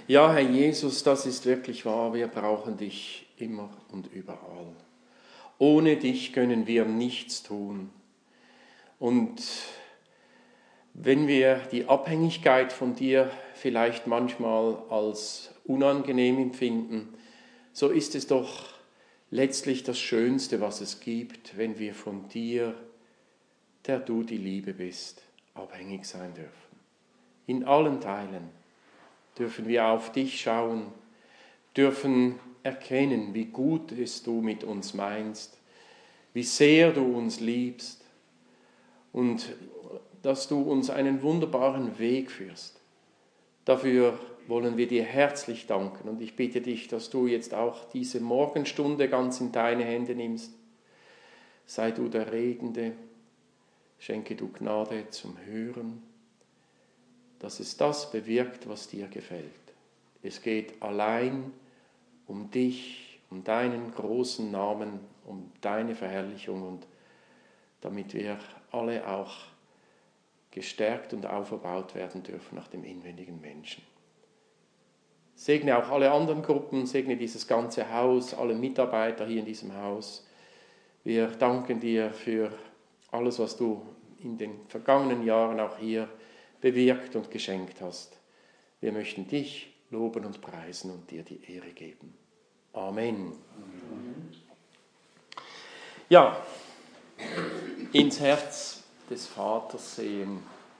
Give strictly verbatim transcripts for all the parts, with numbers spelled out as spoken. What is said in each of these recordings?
Ja, Herr Jesus, das ist wirklich wahr. Wir brauchen dich immer und überall. Ohne dich können wir nichts tun. Und wenn wir die Abhängigkeit von dir vielleicht manchmal als unangenehm empfinden, so ist es doch letztlich das Schönste, was es gibt, wenn wir von dir, der du die Liebe bist, abhängig sein dürfen. In allen Teilen dürfen wir auf dich schauen, dürfen erkennen, wie gut es du mit uns meinst, wie sehr du uns liebst und dass du uns einen wunderbaren Weg führst. Dafür wollen wir dir herzlich danken und ich bitte dich, dass du jetzt auch diese Morgenstunde ganz in deine Hände nimmst. Sei du der Redende, schenke du Gnade zum Hören, dass es das bewirkt, was dir gefällt. Es geht allein um dich, um deinen großen Namen, um deine Verherrlichung und damit wir alle auch gestärkt und auferbaut werden dürfen nach dem inwendigen Menschen. Segne auch alle anderen Gruppen, segne dieses ganze Haus, alle Mitarbeiter hier in diesem Haus. Wir danken dir für alles, was du in den vergangenen Jahren auch hier bewirkt und geschenkt hast. Wir möchten dich loben und preisen und dir die Ehre geben. Amen. Ja, ins Herz des Vaters sehen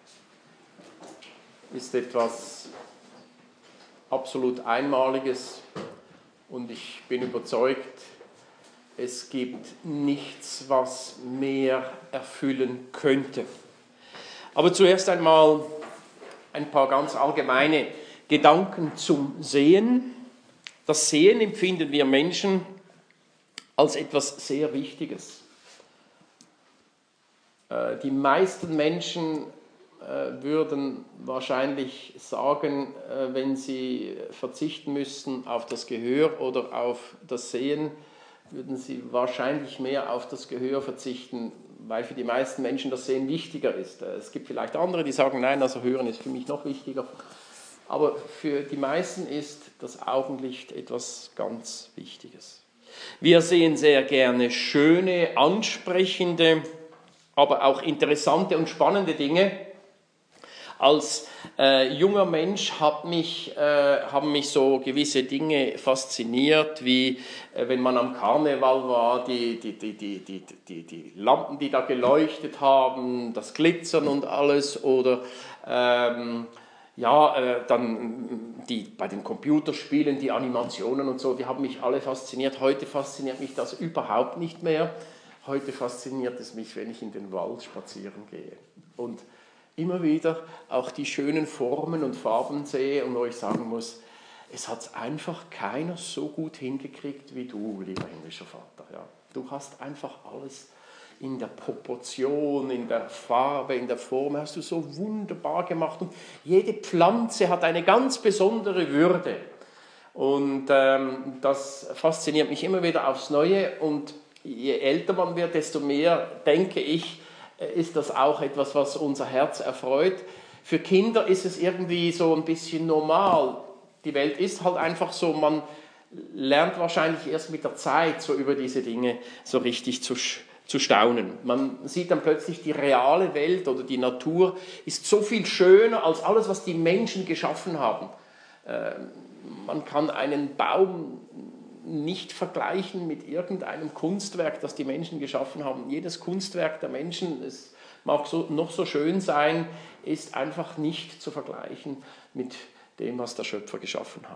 ist etwas absolut Einmaliges und ich bin überzeugt, es gibt nichts, was mehr erfüllen könnte. Aber zuerst einmal ein paar ganz allgemeine Gedanken zum Sehen. Das Sehen empfinden wir Menschen als etwas sehr Wichtiges. Die meisten Menschen würden wahrscheinlich sagen, wenn sie verzichten müssten auf das Gehör oder auf das Sehen, würden sie wahrscheinlich mehr auf das Gehör verzichten, weil für die meisten Menschen das Sehen wichtiger ist. Es gibt vielleicht andere, die sagen, nein, also Hören ist für mich noch wichtiger. Aber für die meisten ist das Augenlicht etwas ganz Wichtiges. Wir sehen sehr gerne schöne, ansprechende, aber auch interessante und spannende Dinge. Als äh, junger Mensch hat mich, äh, haben mich so gewisse Dinge fasziniert, wie äh, wenn man am Karneval war, die, die, die, die, die, die, die Lampen, die da geleuchtet haben, das Glitzern und alles, oder ähm, ja, äh, dann die, bei den Computerspielen, die Animationen und so, die haben mich alle fasziniert. Heute fasziniert mich das überhaupt nicht mehr. Heute fasziniert es mich, wenn ich in den Wald spazieren gehe und immer wieder auch die schönen Formen und Farben sehe und euch sagen muss, es hat einfach keiner so gut hingekriegt wie du, lieber himmlischer Vater. Ja, du hast einfach alles in der Proportion, in der Farbe, in der Form, hast du so wunderbar gemacht. Und jede Pflanze hat eine ganz besondere Würde. Und ähm, das fasziniert mich immer wieder aufs Neue. Und je älter man wird, desto mehr, denke ich, ist das auch etwas, was unser Herz erfreut. Für Kinder ist es irgendwie so ein bisschen normal. Die Welt ist halt einfach so, man lernt wahrscheinlich erst mit der Zeit so über diese Dinge so richtig zu, zu staunen. Man sieht dann plötzlich, die reale Welt oder die Natur ist so viel schöner als alles, was die Menschen geschaffen haben. Äh, man kann einen Baum nicht vergleichen mit irgendeinem Kunstwerk, das die Menschen geschaffen haben. Jedes Kunstwerk der Menschen, es mag so, noch so schön sein, ist einfach nicht zu vergleichen mit dem, was der Schöpfer geschaffen hat.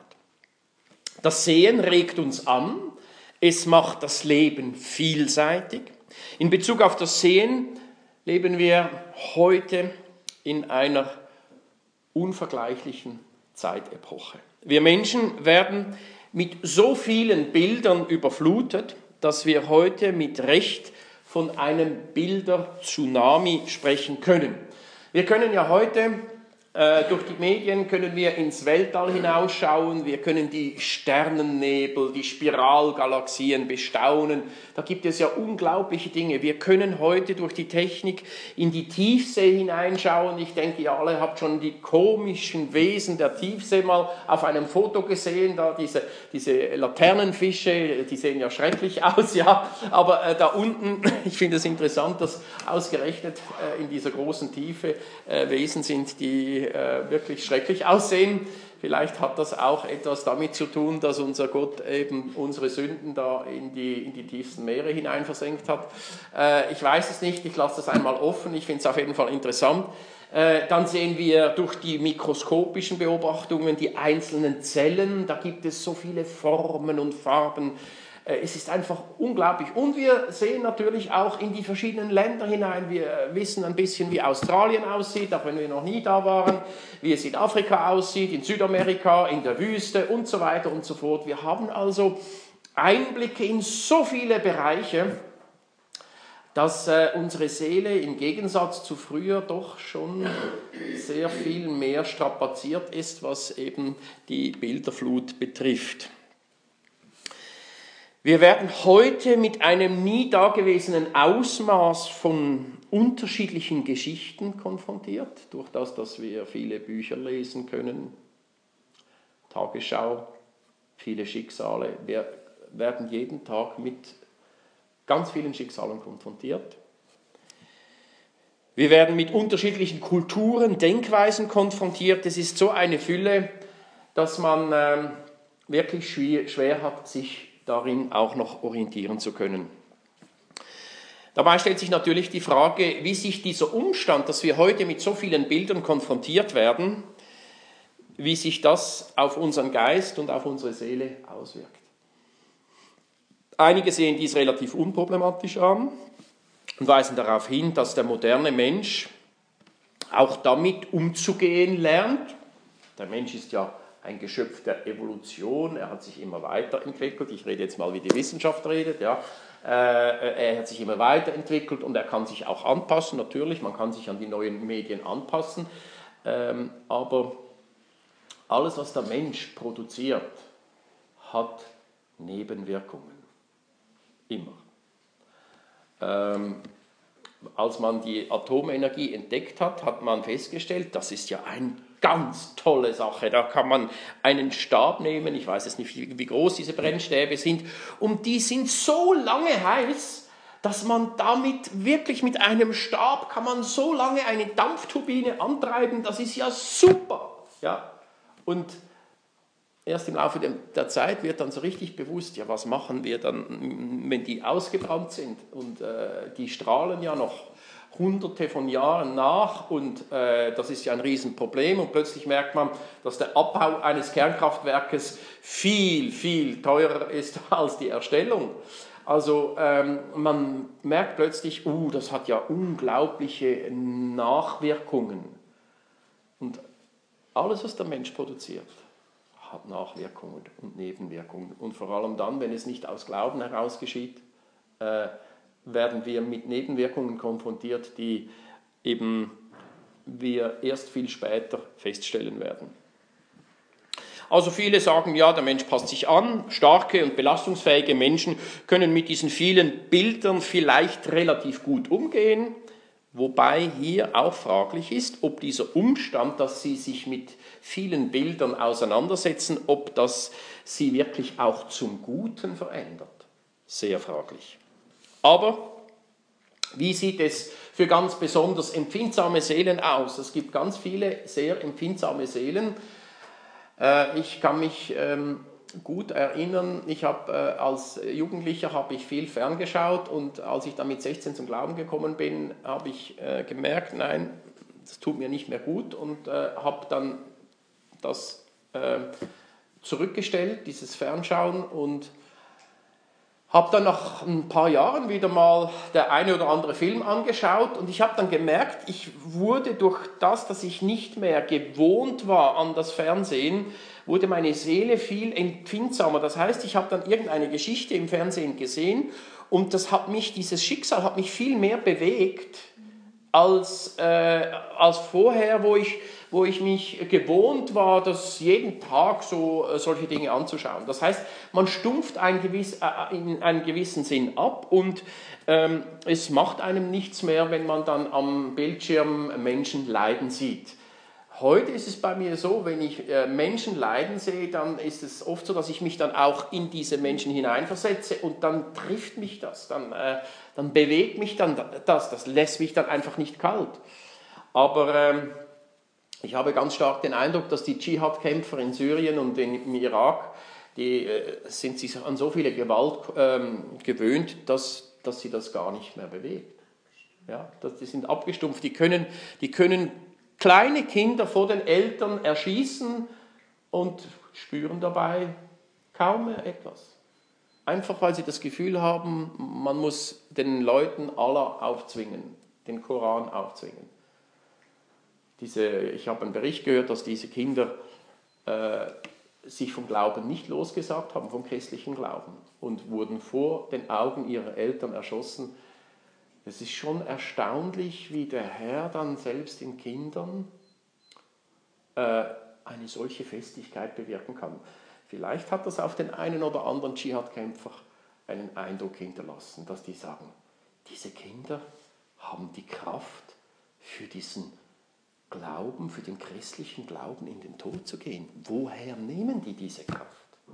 Das Sehen regt uns an, es macht das Leben vielseitig. In Bezug auf das Sehen leben wir heute in einer unvergleichlichen Zeitepoche. Wir Menschen werden mit so vielen Bildern überflutet, dass wir heute mit Recht von einem Bilder-Tsunami sprechen können. Wir können ja heute Durch die Medien können wir ins Weltall hinausschauen, wir können die Sternennebel, die Spiralgalaxien bestaunen. Da gibt es ja unglaubliche Dinge. Wir können heute durch die Technik in die Tiefsee hineinschauen. Ich denke, ihr alle habt schon die komischen Wesen der Tiefsee mal auf einem Foto gesehen. Da diese, diese Laternenfische, die sehen ja schrecklich aus, ja. Aber äh, da unten, ich finde es interessant, dass ausgerechnet äh, in dieser großen Tiefe äh, Wesen sind, die wirklich schrecklich aussehen. Vielleicht hat das auch etwas damit zu tun, dass unser Gott eben unsere Sünden da in die, in die tiefsten Meere hinein versenkt hat. Äh, ich weiß es nicht, ich lasse das einmal offen, ich finde es auf jeden Fall interessant. Äh, dann sehen wir durch die mikroskopischen Beobachtungen die einzelnen Zellen, da gibt es so viele Formen und Farben. Es ist einfach unglaublich. Und wir sehen natürlich auch in die verschiedenen Länder hinein. Wir wissen ein bisschen, wie Australien aussieht, auch wenn wir noch nie da waren, wie es in Afrika aussieht, in Südamerika, in der Wüste und so weiter und so fort. Wir haben also Einblicke in so viele Bereiche, dass äh, unsere Seele im Gegensatz zu früher doch schon sehr viel mehr strapaziert ist, was eben die Bilderflut betrifft. Wir werden heute mit einem nie dagewesenen Ausmaß von unterschiedlichen Geschichten konfrontiert, durch das, dass wir viele Bücher lesen können, Tagesschau, viele Schicksale. Wir werden jeden Tag mit ganz vielen Schicksalen konfrontiert. Wir werden mit unterschiedlichen Kulturen, Denkweisen konfrontiert. Es ist so eine Fülle, dass man äh, wirklich schwer, schwer hat, sich darin auch noch orientieren zu können. Dabei stellt sich natürlich die Frage, wie sich dieser Umstand, dass wir heute mit so vielen Bildern konfrontiert werden, wie sich das auf unseren Geist und auf unsere Seele auswirkt. Einige sehen dies relativ unproblematisch an und weisen darauf hin, dass der moderne Mensch auch damit umzugehen lernt. Der Mensch ist ja ein Geschöpf der Evolution, er hat sich immer weiterentwickelt, ich rede jetzt mal, wie die Wissenschaft redet, ja. Er hat sich immer weiterentwickelt und er kann sich auch anpassen, natürlich, man kann sich an die neuen Medien anpassen, aber alles, was der Mensch produziert, hat Nebenwirkungen, immer. Ähm, als man die Atomenergie entdeckt hat, hat man festgestellt, das ist ja eine ganz tolle Sache. Da kann man einen Stab nehmen, ich weiß jetzt nicht, wie groß diese Brennstäbe sind, und die sind so lange heiß, dass man damit wirklich mit einem Stab kann man so lange eine Dampfturbine antreiben, das ist ja super. Ja? Und erst im Laufe der Zeit wird dann so richtig bewusst, ja, was machen wir dann, wenn die ausgebrannt sind? Und äh, die strahlen ja noch hunderte von Jahren nach und äh, das ist ja ein Riesenproblem. Und plötzlich merkt man, dass der Abbau eines Kernkraftwerkes viel, viel teurer ist als die Erstellung. Also ähm, man merkt plötzlich, uh, das hat ja unglaubliche Nachwirkungen. Und alles, was der Mensch produziert, hat Nachwirkungen und Nebenwirkungen. Und vor allem dann, wenn es nicht aus Glauben heraus geschieht, äh, werden wir mit Nebenwirkungen konfrontiert, die eben wir erst viel später feststellen werden. Also viele sagen, ja, der Mensch passt sich an, starke und belastungsfähige Menschen können mit diesen vielen Bildern vielleicht relativ gut umgehen, wobei hier auch fraglich ist, ob dieser Umstand, dass sie sich mit vielen Bildern auseinandersetzen, ob das sie wirklich auch zum Guten verändert. Sehr fraglich. Aber wie sieht es für ganz besonders empfindsame Seelen aus? Es gibt ganz viele sehr empfindsame Seelen. Ich kann mich gut erinnern, ich habe als Jugendlicher habe ich viel ferngeschaut und als ich dann mit sechzehn zum Glauben gekommen bin, habe ich gemerkt, nein, das tut mir nicht mehr gut und habe dann das zurückgestellt, dieses Fernschauen, und habe dann nach ein paar Jahren wieder mal der eine oder andere Film angeschaut und ich habe dann gemerkt, ich wurde durch das, dass ich nicht mehr gewohnt war an das Fernsehen, wurde meine Seele viel empfindsamer. Das heißt, ich habe dann irgendeine Geschichte im Fernsehen gesehen und das hat mich, dieses Schicksal hat mich viel mehr bewegt als, äh, als vorher, wo ich, wo ich mich gewohnt war, das jeden Tag so äh, solche Dinge anzuschauen. Das heißt, man stumpft ein gewiss, äh, in einem gewissen Sinn ab und ähm, es macht einem nichts mehr, wenn man dann am Bildschirm Menschen leiden sieht. Heute ist es bei mir so, wenn ich äh, Menschen leiden sehe, dann ist es oft so, dass ich mich dann auch in diese Menschen hineinversetze und dann trifft mich das, dann, äh, dann bewegt mich dann das, das lässt mich dann einfach nicht kalt. Aber ähm, ich habe ganz stark den Eindruck, dass die Dschihad-Kämpfer in Syrien und in, im Irak, die äh, sind sich an so viele Gewalt ähm, gewöhnt, dass, dass sie das gar nicht mehr bewegt. Ja, das, die sind abgestumpft, die können, die können kleine Kinder vor den Eltern erschießen und spüren dabei kaum mehr etwas. Einfach weil sie das Gefühl haben, man muss den Leuten Allah aufzwingen, den Koran aufzwingen. Diese, ich habe einen Bericht gehört, dass diese Kinder äh, sich vom Glauben nicht losgesagt haben, vom christlichen Glauben, und wurden vor den Augen ihrer Eltern erschossen. Es ist schon erstaunlich, wie der Herr dann selbst in Kindern äh, eine solche Festigkeit bewirken kann. Vielleicht hat das auf den einen oder anderen Dschihad-Kämpfer einen Eindruck hinterlassen, dass die sagen, diese Kinder haben die Kraft für diesen Glauben, für den christlichen Glauben in den Tod zu gehen. Woher nehmen die diese Kraft?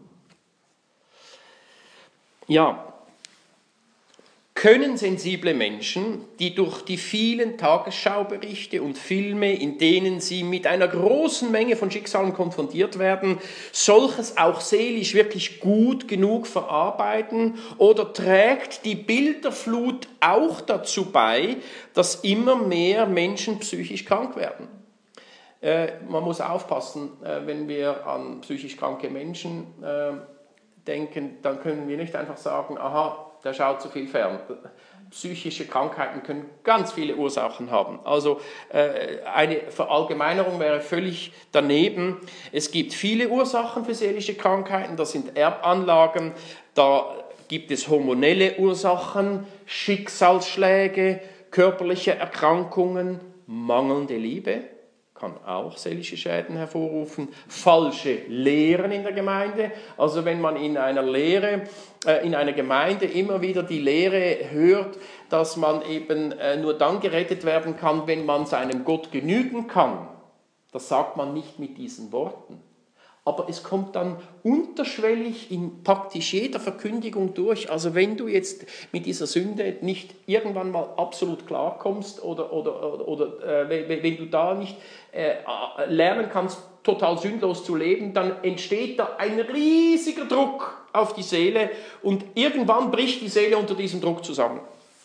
Ja, können sensible Menschen, die durch die vielen Tagesschauberichte und Filme, in denen sie mit einer großen Menge von Schicksalen konfrontiert werden, solches auch seelisch wirklich gut genug verarbeiten, oder trägt die Bilderflut auch dazu bei, dass immer mehr Menschen psychisch krank werden? Äh, man muss aufpassen, äh, wenn wir an psychisch kranke Menschen äh, denken, dann können wir nicht einfach sagen, aha, der schaut zu viel fern. Psychische Krankheiten können ganz viele Ursachen haben. Also äh, eine Verallgemeinerung wäre völlig daneben. Es gibt viele Ursachen für seelische Krankheiten, das sind Erbanlagen, da gibt es hormonelle Ursachen, Schicksalsschläge, körperliche Erkrankungen, mangelnde Liebe kann auch seelische Schäden hervorrufen, falsche Lehren in der Gemeinde. Also wenn man in einer Lehre, äh, in einer Gemeinde immer wieder die Lehre hört, dass man eben äh, nur dann gerettet werden kann, wenn man seinem Gott genügen kann. Das sagt man nicht mit diesen Worten. Aber es kommt dann unterschwellig in praktisch jeder Verkündigung durch. Also wenn du jetzt mit dieser Sünde nicht irgendwann mal absolut klarkommst oder, oder, oder, oder äh, wenn du da nicht äh, lernen kannst, total sündlos zu leben, dann entsteht da ein riesiger Druck auf die Seele und irgendwann bricht die Seele unter diesem Druck zusammen.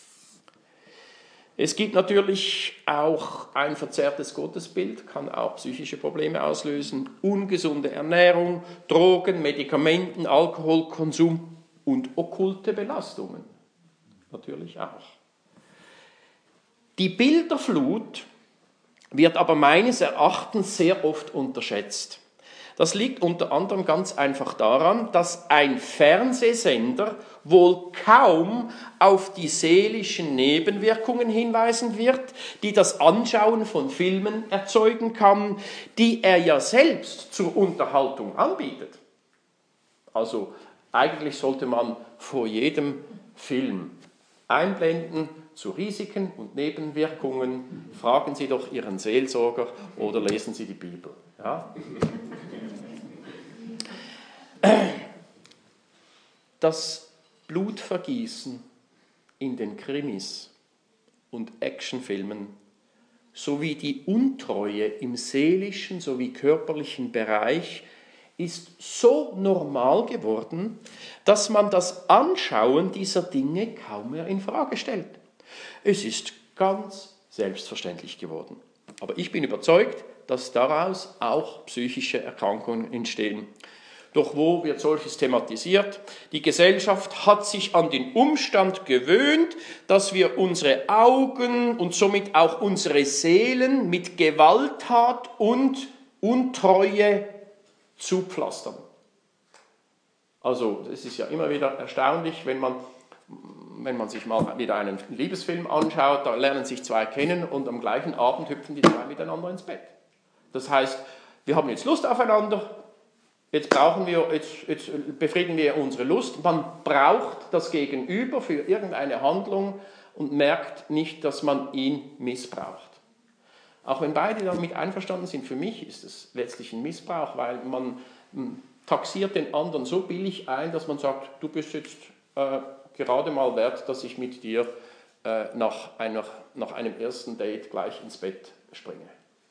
Es gibt natürlich auch ein verzerrtes Gottesbild, kann auch psychische Probleme auslösen, ungesunde Ernährung, Drogen, Medikamenten, Alkoholkonsum und okkulte Belastungen. Natürlich auch. Die Bilderflut wird aber meines Erachtens sehr oft unterschätzt. Das liegt unter anderem ganz einfach daran, dass ein Fernsehsender wohl kaum auf die seelischen Nebenwirkungen hinweisen wird, die das Anschauen von Filmen erzeugen kann, die er ja selbst zur Unterhaltung anbietet. Also eigentlich sollte man vor jedem Film einblenden, zu Risiken und Nebenwirkungen fragen Sie doch Ihren Seelsorger oder lesen Sie die Bibel. Ja? Das Blutvergießen in den Krimis und Actionfilmen sowie die Untreue im seelischen sowie körperlichen Bereich ist so normal geworden, dass man das Anschauen dieser Dinge kaum mehr in Frage stellt. Es ist ganz selbstverständlich geworden. Aber ich bin überzeugt, dass daraus auch psychische Erkrankungen entstehen. Doch wo wird solches thematisiert? Die Gesellschaft hat sich an den Umstand gewöhnt, dass wir unsere Augen und somit auch unsere Seelen mit Gewalttat und Untreue zupflastern. Also es ist ja immer wieder erstaunlich, wenn man wenn man sich mal wieder einen Liebesfilm anschaut, da lernen sich zwei kennen und am gleichen Abend hüpfen die zwei miteinander ins Bett. Das heißt, wir haben jetzt Lust aufeinander, jetzt brauchen wir, jetzt, jetzt befriedigen wir unsere Lust. Man braucht das Gegenüber für irgendeine Handlung und merkt nicht, dass man ihn missbraucht. Auch wenn beide damit einverstanden sind, für mich ist es letztlich ein Missbrauch, weil man taxiert den anderen so billig ein, dass man sagt, du bist jetzt äh, gerade mal wert, dass ich mit dir äh, nach, einer, nach einem ersten Date gleich ins Bett springe.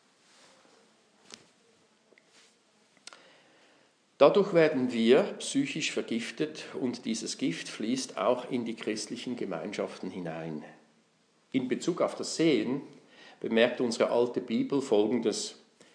Dadurch werden wir psychisch vergiftet und dieses Gift fließt auch in die christlichen Gemeinschaften hinein. In Bezug auf das Sehen bemerkt unsere alte Bibel Folgendes: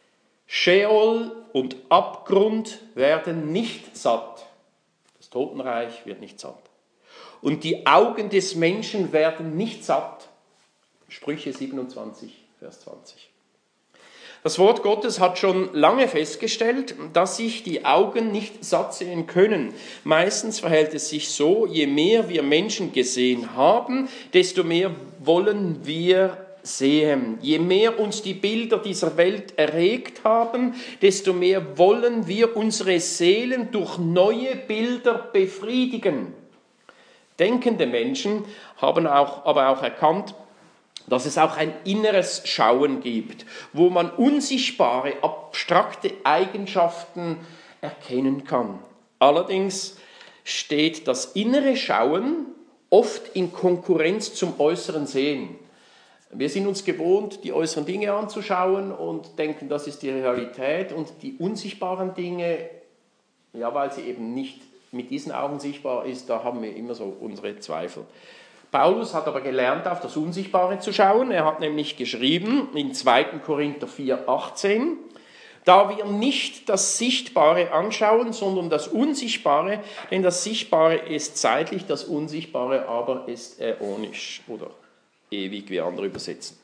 Scheol und Abgrund werden nicht satt. Das Totenreich wird nicht satt. Und die Augen des Menschen werden nicht satt. Sprüche siebenundzwanzig, Vers zwanzig. Das Wort Gottes hat schon lange festgestellt, dass sich die Augen nicht satt sehen können. Meistens verhält es sich so, je mehr wir Menschen gesehen haben, desto mehr wollen wir sehen. Je mehr uns die Bilder dieser Welt erregt haben, desto mehr wollen wir unsere Seelen durch neue Bilder befriedigen. Denkende Menschen haben auch, aber auch erkannt, dass es auch ein inneres Schauen gibt, wo man unsichtbare, abstrakte Eigenschaften erkennen kann. Allerdings steht das innere Schauen oft in Konkurrenz zum äußeren Sehen. Wir sind uns gewohnt, die äußeren Dinge anzuschauen und denken, das ist die Realität, und die unsichtbaren Dinge, ja, weil sie eben nicht mit diesen Augen sichtbar ist, da haben wir immer so unsere Zweifel. Paulus hat aber gelernt, auf das Unsichtbare zu schauen. Er hat nämlich geschrieben in zweiter Korinther vier, achtzehn, da wir nicht das Sichtbare anschauen, sondern das Unsichtbare, denn das Sichtbare ist zeitlich, das Unsichtbare aber ist äonisch oder ewig, wie andere übersetzen.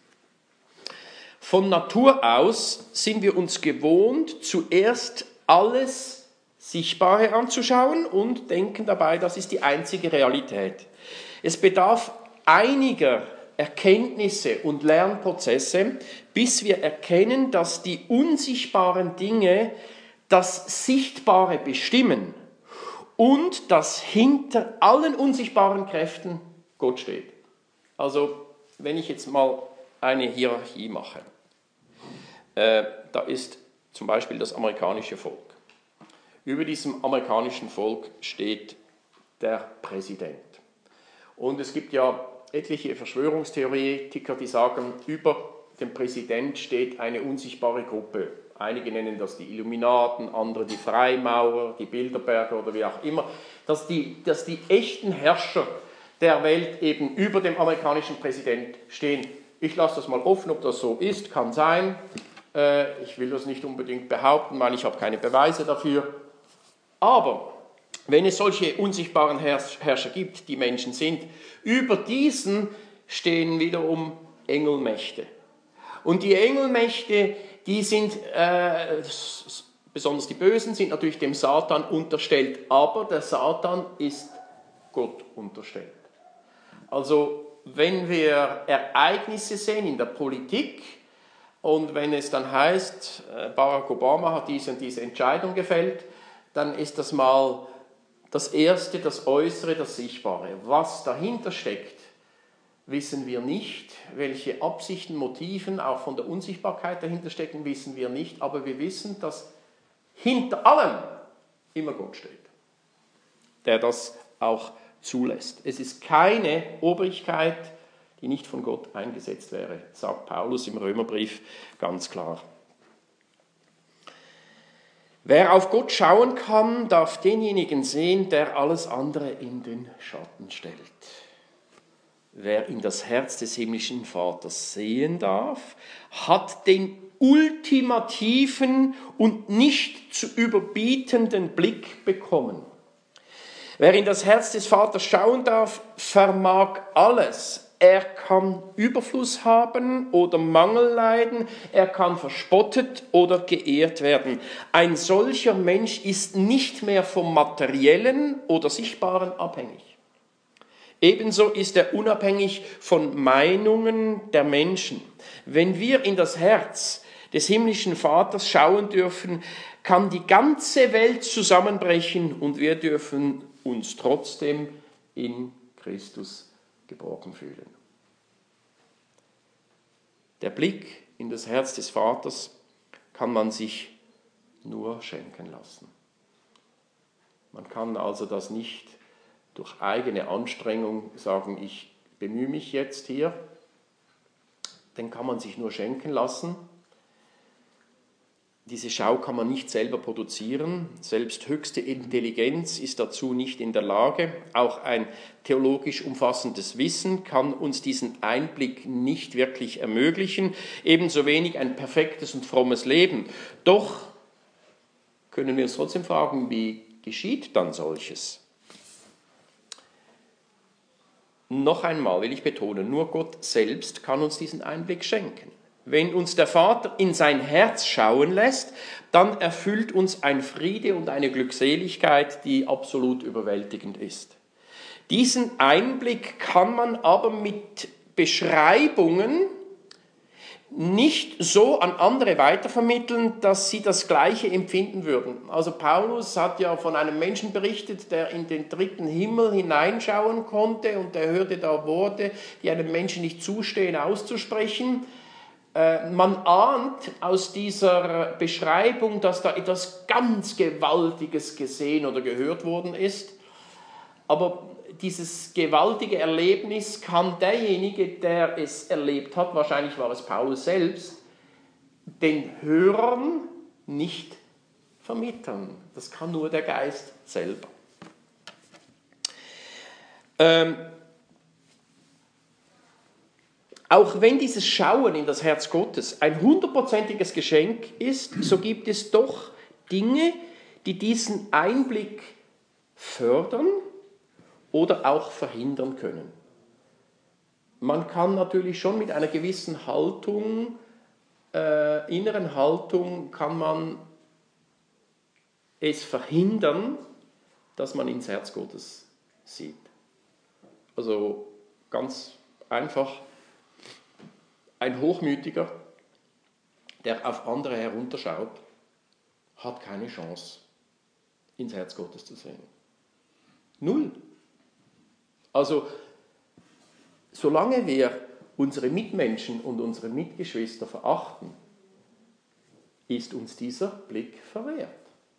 Von Natur aus sind wir uns gewohnt, zuerst alles Sichtbare anzuschauen und denken dabei, das ist die einzige Realität. Es bedarf einiger Erkenntnisse und Lernprozesse, bis wir erkennen, dass die unsichtbaren Dinge das Sichtbare bestimmen und dass hinter allen unsichtbaren Kräften Gott steht. Also, wenn ich jetzt mal eine Hierarchie mache, äh, da ist zum Beispiel das amerikanische Volk. Über diesem amerikanischen Volk steht der Präsident. Und es gibt ja etliche Verschwörungstheoretiker, die sagen, über dem Präsident steht eine unsichtbare Gruppe. Einige nennen das die Illuminaten, andere die Freimaurer, die Bilderberger oder wie auch immer. Dass die, dass die echten Herrscher der Welt eben über dem amerikanischen Präsident stehen. Ich lasse das mal offen, ob das so ist, kann sein. Äh, ich will das nicht unbedingt behaupten, weil ich habe keine Beweise dafür. Aber wenn es solche unsichtbaren Herrscher gibt, die Menschen sind, über diesen stehen wiederum Engelmächte. Und die Engelmächte, die sind, äh, besonders die Bösen, sind natürlich dem Satan unterstellt, aber der Satan ist Gott unterstellt. Also wenn wir Ereignisse sehen in der Politik und wenn es dann heißt, Barack Obama hat diese und diese Entscheidung gefällt, dann ist das mal das Erste, das Äußere, das Sichtbare. Was dahinter steckt, wissen wir nicht. Welche Absichten, Motiven auch von der Unsichtbarkeit dahinter stecken, wissen wir nicht. Aber wir wissen, dass hinter allem immer Gott steht, der das auch zulässt. Es ist keine Obrigkeit, die nicht von Gott eingesetzt wäre, sagt Paulus im Römerbrief ganz klar. Wer auf Gott schauen kann, darf denjenigen sehen, der alles andere in den Schatten stellt. Wer in das Herz des himmlischen Vaters sehen darf, hat den ultimativen und nicht zu überbietenden Blick bekommen. Wer in das Herz des Vaters schauen darf, vermag alles. Er kann Überfluss haben oder Mangel leiden, er kann verspottet oder geehrt werden. Ein solcher Mensch ist nicht mehr vom Materiellen oder Sichtbaren abhängig. Ebenso ist er unabhängig von Meinungen der Menschen. Wenn wir in das Herz des himmlischen Vaters schauen dürfen, kann die ganze Welt zusammenbrechen und wir dürfen uns trotzdem in Christus geborgen fühlen. Der Blick in das Herz des Vaters kann man sich nur schenken lassen. Man kann also das nicht durch eigene Anstrengung sagen, ich bemühe mich jetzt hier. Den kann man sich nur schenken lassen. Diese Schau kann man nicht selber produzieren. Selbst höchste Intelligenz ist dazu nicht in der Lage. Auch ein theologisch umfassendes Wissen kann uns diesen Einblick nicht wirklich ermöglichen. Ebenso wenig ein perfektes und frommes Leben. Doch können wir uns trotzdem fragen, wie geschieht dann solches? Noch einmal will ich betonen, nur Gott selbst kann uns diesen Einblick schenken. Wenn uns der Vater in sein Herz schauen lässt, dann erfüllt uns ein Friede und eine Glückseligkeit, die absolut überwältigend ist. Diesen Einblick kann man aber mit Beschreibungen nicht so an andere weitervermitteln, dass sie das Gleiche empfinden würden. Also Paulus hat ja von einem Menschen berichtet, der in den dritten Himmel hineinschauen konnte und der hörte da Worte, die einem Menschen nicht zustehen, auszusprechen. Äh, man ahnt aus dieser Beschreibung, dass da etwas ganz Gewaltiges gesehen oder gehört worden ist. Aber dieses gewaltige Erlebnis kann derjenige, der es erlebt hat, wahrscheinlich war es Paulus selbst, den Hörern nicht vermitteln. Das kann nur der Geist selber. Ähm, auch wenn dieses Schauen in das Herz Gottes ein hundertprozentiges Geschenk ist, so gibt es doch Dinge, die diesen Einblick fördern oder auch verhindern können. Man kann natürlich schon mit einer gewissen Haltung, äh, inneren Haltung, kann man es verhindern, dass man ins Herz Gottes sieht. Also ganz einfach, ein Hochmütiger, der auf andere herunterschaut, hat keine Chance, ins Herz Gottes zu sehen. Null. Also, solange wir unsere Mitmenschen und unsere Mitgeschwister verachten, ist uns dieser Blick verwehrt.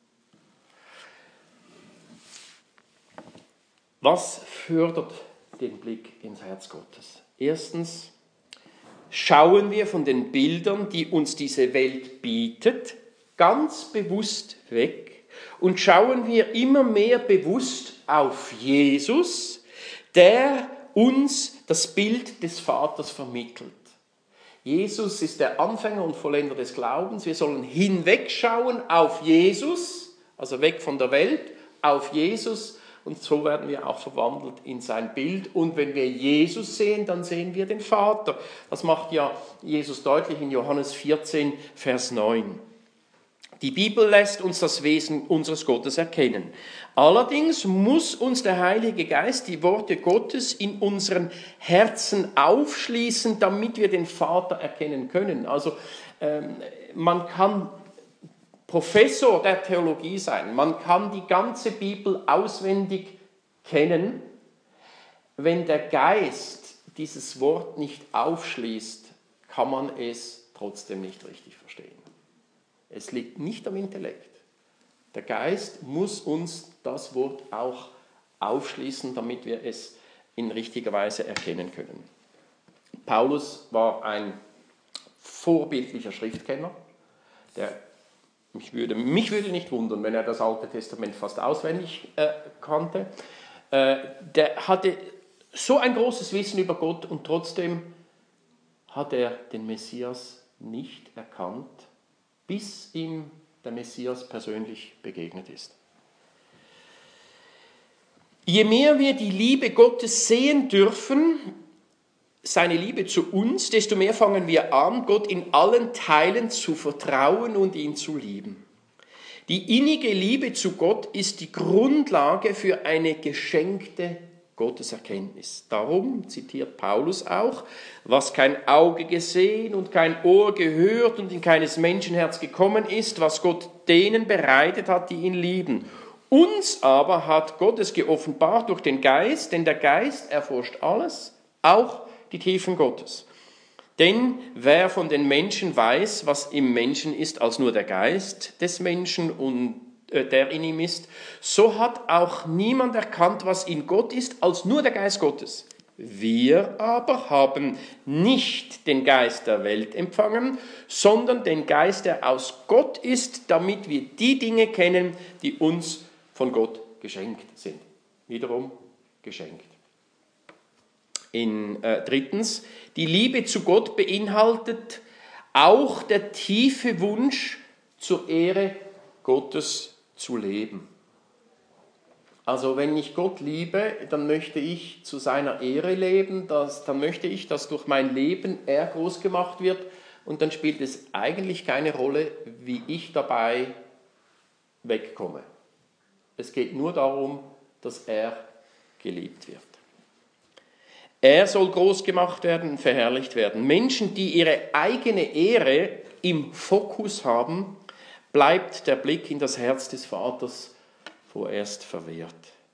Was fördert den Blick ins Herz Gottes? Erstens, schauen wir von den Bildern, die uns diese Welt bietet, ganz bewusst weg und schauen wir immer mehr bewusst auf Jesus, der uns das Bild des Vaters vermittelt. Jesus ist der Anfänger und Vollender des Glaubens. Wir sollen hinwegschauen auf Jesus, also weg von der Welt, auf Jesus, und so werden wir auch verwandelt in sein Bild. Und wenn wir Jesus sehen, dann sehen wir den Vater. Das macht ja Jesus deutlich in Johannes vierzehn, Vers neun. Die Bibel lässt uns das Wesen unseres Gottes erkennen. Allerdings muss uns der Heilige Geist die Worte Gottes in unseren Herzen aufschließen, damit wir den Vater erkennen können. Also ähm, man kann Professor der Theologie sein, man kann die ganze Bibel auswendig kennen. Wenn der Geist dieses Wort nicht aufschließt, kann man es trotzdem nicht richtig verstehen. Es liegt nicht am Intellekt. Der Geist muss uns das Wort auch aufschließen, damit wir es in richtiger Weise erkennen können. Paulus war ein vorbildlicher Schriftkenner. Der, mich, würde, mich würde nicht wundern, wenn er das Alte Testament fast auswendig äh, kannte. Äh, der hatte so ein großes Wissen über Gott und trotzdem hat er den Messias nicht erkannt, bis ihm der Messias persönlich begegnet ist. Je mehr wir die Liebe Gottes sehen dürfen, seine Liebe zu uns, desto mehr fangen wir an, Gott in allen Teilen zu vertrauen und ihn zu lieben. Die innige Liebe zu Gott ist die Grundlage für eine geschenkte Gottes Erkenntnis. Darum zitiert Paulus auch, was kein Auge gesehen und kein Ohr gehört und in keines Menschenherz gekommen ist, was Gott denen bereitet hat, die ihn lieben. Uns aber hat Gott es geoffenbart durch den Geist, denn der Geist erforscht alles, auch die Tiefen Gottes. Denn wer von den Menschen weiß, was im Menschen ist, als nur der Geist des Menschen und der in ihm ist, so hat auch niemand erkannt, was in Gott ist, als nur der Geist Gottes. Wir aber haben nicht den Geist der Welt empfangen, sondern den Geist, der aus Gott ist, damit wir die Dinge kennen, die uns von Gott geschenkt sind. Wiederum geschenkt. In äh, drittens, die Liebe zu Gott beinhaltet auch der tiefe Wunsch zur Ehre Gottes zu leben. Also wenn ich Gott liebe, dann möchte ich zu seiner Ehre leben, dass, dann möchte ich, dass durch mein Leben er groß gemacht wird und dann spielt es eigentlich keine Rolle, wie ich dabei wegkomme. Es geht nur darum, dass er geliebt wird. Er soll groß gemacht werden, verherrlicht werden. Menschen, die ihre eigene Ehre im Fokus haben, bleibt der Blick in das Herz des Vaters vorerst verwehrt.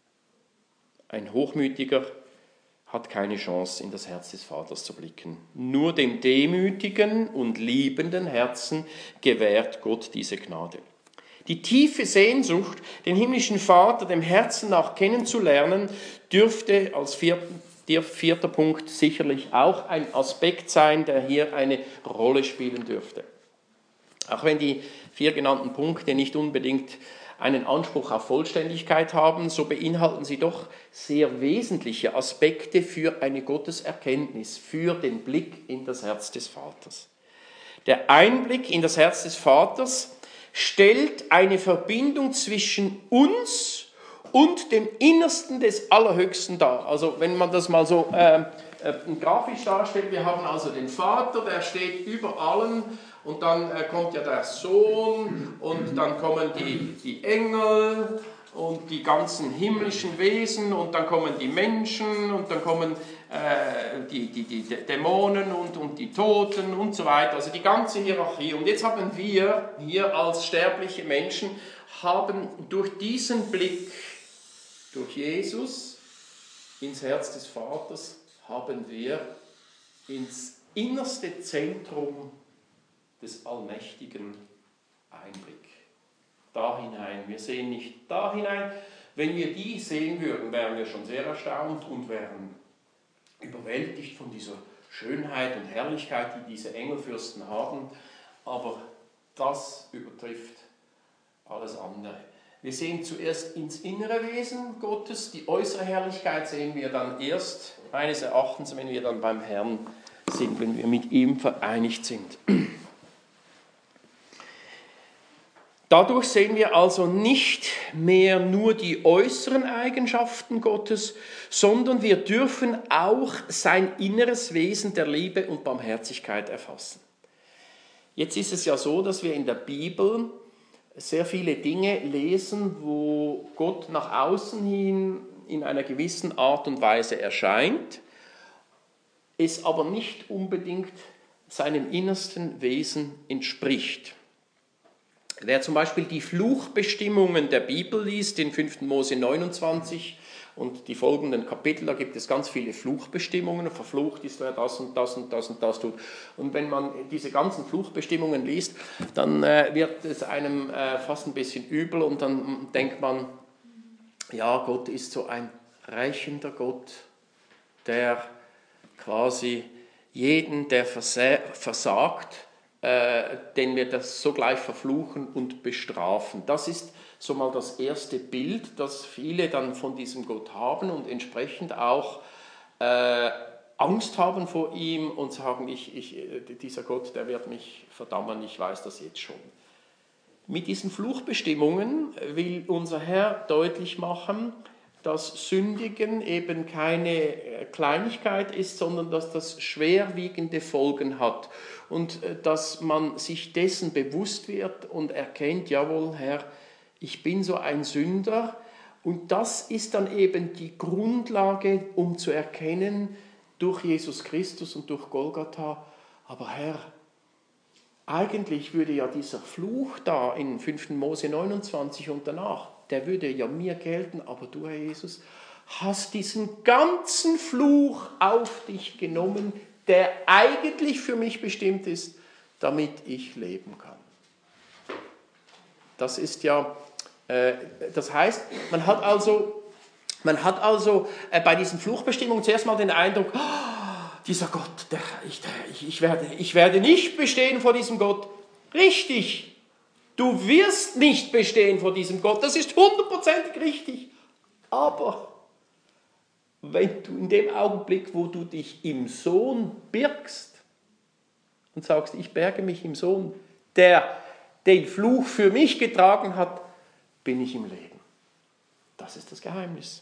Ein Hochmütiger hat keine Chance, in das Herz des Vaters zu blicken. Nur dem demütigen und liebenden Herzen gewährt Gott diese Gnade. Die tiefe Sehnsucht, den himmlischen Vater dem Herzen nach kennenzulernen, dürfte als vierten Der vierte Punkt sicherlich auch ein Aspekt sein, der hier eine Rolle spielen dürfte. Auch wenn die vier genannten Punkte nicht unbedingt einen Anspruch auf Vollständigkeit haben, so beinhalten sie doch sehr wesentliche Aspekte für eine Gotteserkenntnis, für den Blick in das Herz des Vaters. Der Einblick in das Herz des Vaters stellt eine Verbindung zwischen uns und dem Innersten des Allerhöchsten dar. Also wenn man das mal so äh, äh, grafisch darstellt, wir haben also den Vater, der steht über allen und dann äh, kommt ja der Sohn und dann kommen die, die Engel und die ganzen himmlischen Wesen und dann kommen die Menschen und dann kommen äh, die, die, die Dämonen und, und die Toten und so weiter, also die ganze Hierarchie. Und jetzt haben wir hier als sterbliche Menschen, haben durch diesen Blick durch Jesus ins Herz des Vaters haben wir ins innerste Zentrum des Allmächtigen Einblick. Da hinein. Wir sehen nicht da hinein. Wenn wir die sehen würden, wären wir schon sehr erstaunt und wären überwältigt von dieser Schönheit und Herrlichkeit, die diese Engelfürsten haben. Aber das übertrifft alles andere. Wir sehen zuerst ins innere Wesen Gottes, die äußere Herrlichkeit sehen wir dann erst, meines Erachtens, wenn wir dann beim Herrn sind, wenn wir mit ihm vereinigt sind. Dadurch sehen wir also nicht mehr nur die äußeren Eigenschaften Gottes, sondern wir dürfen auch sein inneres Wesen der Liebe und Barmherzigkeit erfassen. Jetzt ist es ja so, dass wir in der Bibel sehr viele Dinge lesen, wo Gott nach außen hin in einer gewissen Art und Weise erscheint, es aber nicht unbedingt seinem innersten Wesen entspricht. Wer zum Beispiel die Fluchbestimmungen der Bibel liest, in fünften Mose neunundzwanzig und die folgenden Kapitel, da gibt es ganz viele Fluchbestimmungen, verflucht ist, wer das und das und das und das tut. Und wenn man diese ganzen Fluchbestimmungen liest, dann äh, wird es einem äh, fast ein bisschen übel und dann denkt man, ja, Gott ist so ein rächender Gott, der quasi jeden, der versa- versagt, äh, den wir das sogleich verfluchen und bestrafen. Das ist so mal das erste Bild, das viele dann von diesem Gott haben und entsprechend auch äh, Angst haben vor ihm und sagen, ich, ich, dieser Gott, der wird mich verdammen, ich weiß das jetzt schon. Mit diesen Fluchbestimmungen will unser Herr deutlich machen, dass Sündigen eben keine Kleinigkeit ist, sondern dass das schwerwiegende Folgen hat und dass man sich dessen bewusst wird und erkennt, jawohl, Herr, ich bin so ein Sünder Und das ist dann eben die Grundlage, um zu erkennen, durch Jesus Christus und durch Golgatha, aber Herr, eigentlich würde ja dieser Fluch da in fünften Mose neunundzwanzig und danach, der würde ja mir gelten, aber du, Herr Jesus, hast diesen ganzen Fluch auf dich genommen, der eigentlich für mich bestimmt ist, damit ich leben kann. Das ist ja, äh, das heißt, man hat also, man hat also äh, bei diesen Fluchbestimmungen zuerst mal den Eindruck, oh, dieser Gott, der, ich, der, ich, ich, werde, ich werde nicht bestehen vor diesem Gott. Richtig, du wirst nicht bestehen vor diesem Gott, das ist hundertprozentig richtig. Aber wenn du in dem Augenblick, wo du dich im Sohn birgst und sagst, ich berge mich im Sohn, der den Fluch für mich getragen hat, bin ich im Leben. Das ist das Geheimnis.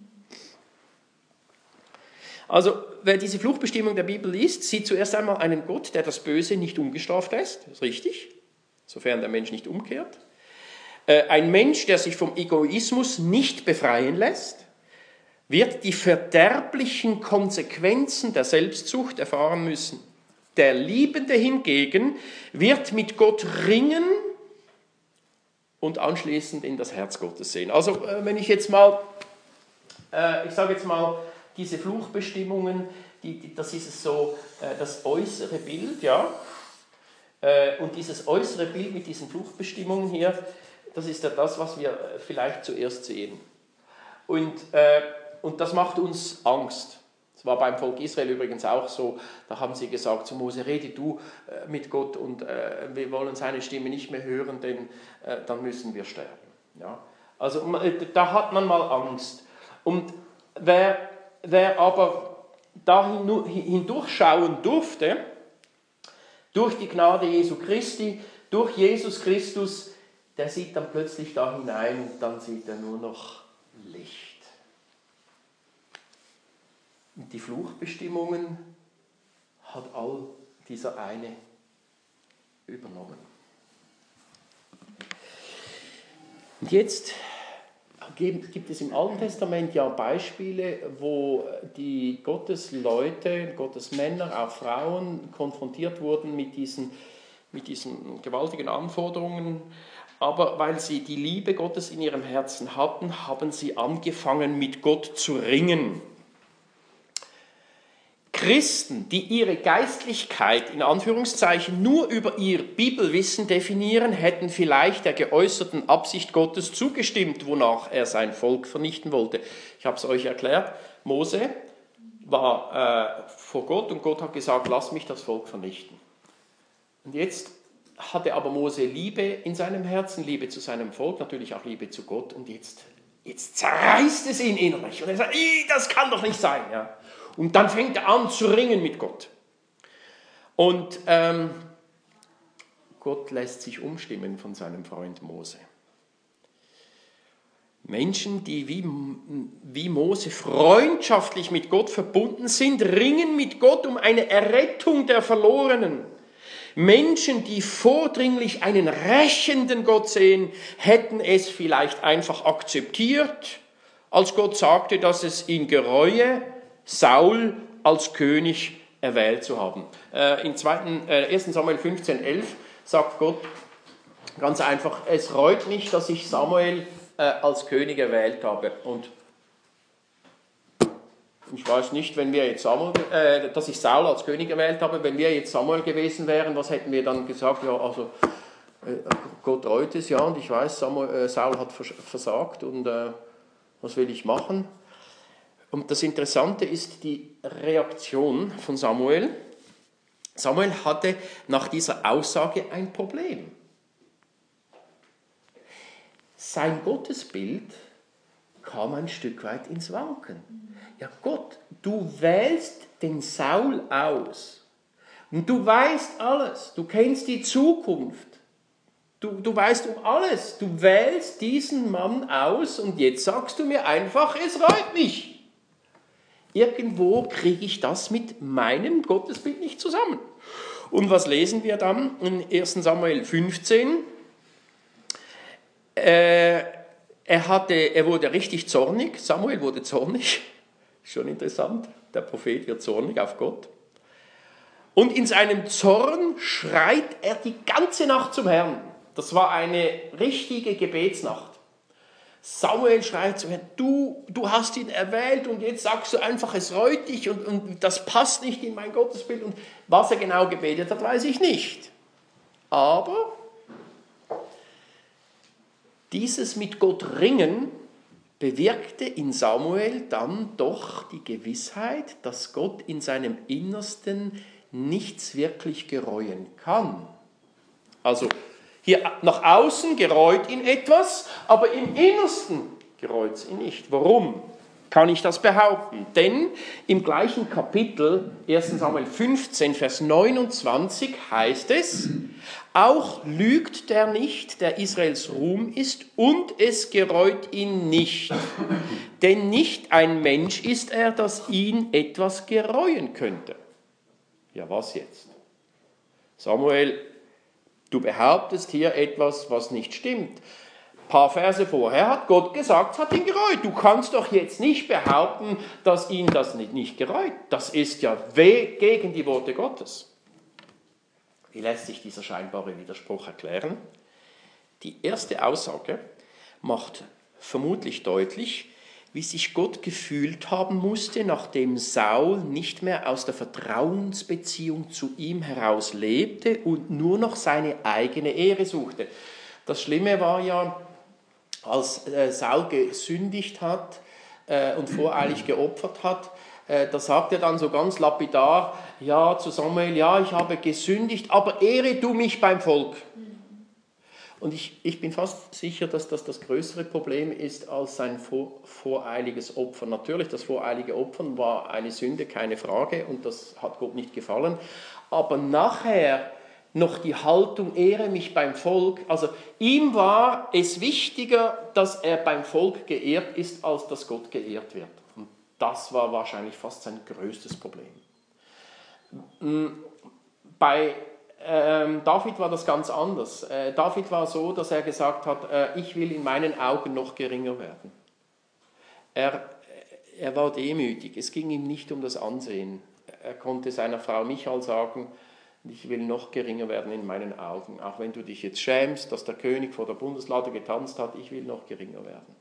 Also, wer diese Fluchbestimmung der Bibel liest, sieht zuerst einmal einen Gott, der das Böse nicht ungestraft lässt. Das ist richtig, sofern der Mensch nicht umkehrt. Ein Mensch, der sich vom Egoismus nicht befreien lässt, wird die verderblichen Konsequenzen der Selbstsucht erfahren müssen. Der Liebende hingegen wird mit Gott ringen und anschließend in das Herz Gottes sehen. Also wenn ich jetzt mal, äh, ich sage jetzt mal, diese Fluchbestimmungen, die, die, das ist es so, äh, das äußere Bild, ja, äh, und dieses äußere Bild mit diesen Fluchbestimmungen hier, das ist ja das, was wir vielleicht zuerst sehen. Und, äh, und das macht uns Angst. Das war beim Volk Israel übrigens auch so. Da haben sie gesagt zu Mose, rede du äh, mit Gott und äh, wir wollen seine Stimme nicht mehr hören, denn äh, dann müssen wir sterben. Ja? Also da hat man mal Angst. Und wer, wer aber da hindurchschauen durfte, durch die Gnade Jesu Christi, durch Jesus Christus, der sieht dann plötzlich da hinein und dann sieht er nur noch Licht. Und die Fluchbestimmungen hat all dieser eine übernommen. Und jetzt gibt es im Alten Testament ja Beispiele, wo die Gottesleute, Gottesmänner, auch Frauen konfrontiert wurden mit diesen, mit diesen gewaltigen Anforderungen. Aber weil sie die Liebe Gottes in ihrem Herzen hatten, haben sie angefangen, mit Gott zu ringen. Christen, die ihre Geistlichkeit in Anführungszeichen nur über ihr Bibelwissen definieren, hätten vielleicht der geäußerten Absicht Gottes zugestimmt, wonach er sein Volk vernichten wollte. Ich habe es euch erklärt, Mose war äh, vor Gott und Gott hat gesagt, lass mich das Volk vernichten. Und jetzt hatte aber Mose Liebe in seinem Herzen, Liebe zu seinem Volk, natürlich auch Liebe zu Gott und jetzt, jetzt zerreißt es ihn innerlich und er sagt, das kann doch nicht sein, ja. Und dann fängt er an zu ringen mit Gott. Und ähm, Gott lässt sich umstimmen von seinem Freund Mose. Menschen, die wie, wie Mose freundschaftlich mit Gott verbunden sind, ringen mit Gott um eine Errettung der Verlorenen. Menschen, die vordringlich einen rächenden Gott sehen, hätten es vielleicht einfach akzeptiert, als Gott sagte, dass es ihn gereue, Saul als König erwählt zu haben. Äh, in ersten Samuel fünfzehn elf sagt Gott ganz einfach, es reut mich, dass ich Samuel äh, als König erwählt habe. Und ich weiß nicht, wenn wir jetzt Samuel, äh, dass ich Saul als König erwählt habe, wenn wir jetzt Samuel gewesen wären, was hätten wir dann gesagt? Ja, also äh, Gott reut es ja und ich weiß, Samuel, äh, Saul hat versagt und äh, was will ich machen? Und das Interessante ist die Reaktion von Samuel. Samuel hatte nach dieser Aussage ein Problem. Sein Gottesbild kam ein Stück weit ins Wanken. Ja Gott, du wählst den Saul aus. Und du weißt alles. Du kennst die Zukunft. Du, du weißt um alles. Du wählst diesen Mann aus und jetzt sagst du mir einfach, es reut mich. Irgendwo kriege ich das mit meinem Gottesbild nicht zusammen. Und was lesen wir dann in ersten Samuel fünfzehn? Äh, er, hatte, er wurde richtig zornig, Samuel wurde zornig, schon interessant, der Prophet wird zornig auf Gott. Und in seinem Zorn schreit er die ganze Nacht zum Herrn. Das war eine richtige Gebetsnacht. Samuel schreit zum Herrn, du, du hast ihn erwählt und jetzt sagst du einfach, es reut dich und, und das passt nicht in mein Gottesbild. Und was er genau gebetet hat, weiß ich nicht. Aber dieses mit Gott ringen bewirkte in Samuel dann doch die Gewissheit, dass Gott in seinem Innersten nichts wirklich gereuen kann. Also hier nach außen gereut ihn etwas, aber im Innersten gereut es ihn nicht. Warum kann ich das behaupten? Denn im gleichen Kapitel, erster Samuel fünfzehn, Vers neunundzwanzig, heißt es, auch lügt der nicht, der Israels Ruhm ist, und es gereut ihn nicht. Denn nicht ein Mensch ist er, dass ihn etwas gereuen könnte. Ja, was jetzt? Samuel, du behauptest hier etwas, was nicht stimmt. Ein paar Verse vorher hat Gott gesagt, es hat ihn gereut. Du kannst doch jetzt nicht behaupten, dass ihn das nicht, nicht gereut. Das ist ja weh gegen die Worte Gottes. Wie lässt sich dieser scheinbare Widerspruch erklären? Die erste Aussage macht vermutlich deutlich, wie sich Gott gefühlt haben musste, nachdem Saul nicht mehr aus der Vertrauensbeziehung zu ihm heraus lebte und nur noch seine eigene Ehre suchte. Das Schlimme war ja, als Saul gesündigt hat und voreilig geopfert hat, da sagt er dann so ganz lapidar, ja, zu Samuel, ja, ich habe gesündigt, aber ehre du mich beim Volk. Und ich, ich bin fast sicher, dass das das größere Problem ist als sein vor, voreiliges Opfer. Natürlich, das voreilige Opfern war eine Sünde, keine Frage, und das hat Gott nicht gefallen. Aber nachher noch die Haltung, ehre mich beim Volk. Also ihm war es wichtiger, dass er beim Volk geehrt ist, als dass Gott geehrt wird. Und das war wahrscheinlich fast sein größtes Problem. Bei ähm, David war das ganz anders. Äh, David war so, dass er gesagt hat, äh, ich will in meinen Augen noch geringer werden. Er, er war demütig. Es ging ihm nicht um das Ansehen. Er konnte seiner Frau Michal sagen, ich will noch geringer werden in meinen Augen. Auch wenn du dich jetzt schämst, dass der König vor der Bundeslade getanzt hat, ich will noch geringer werden.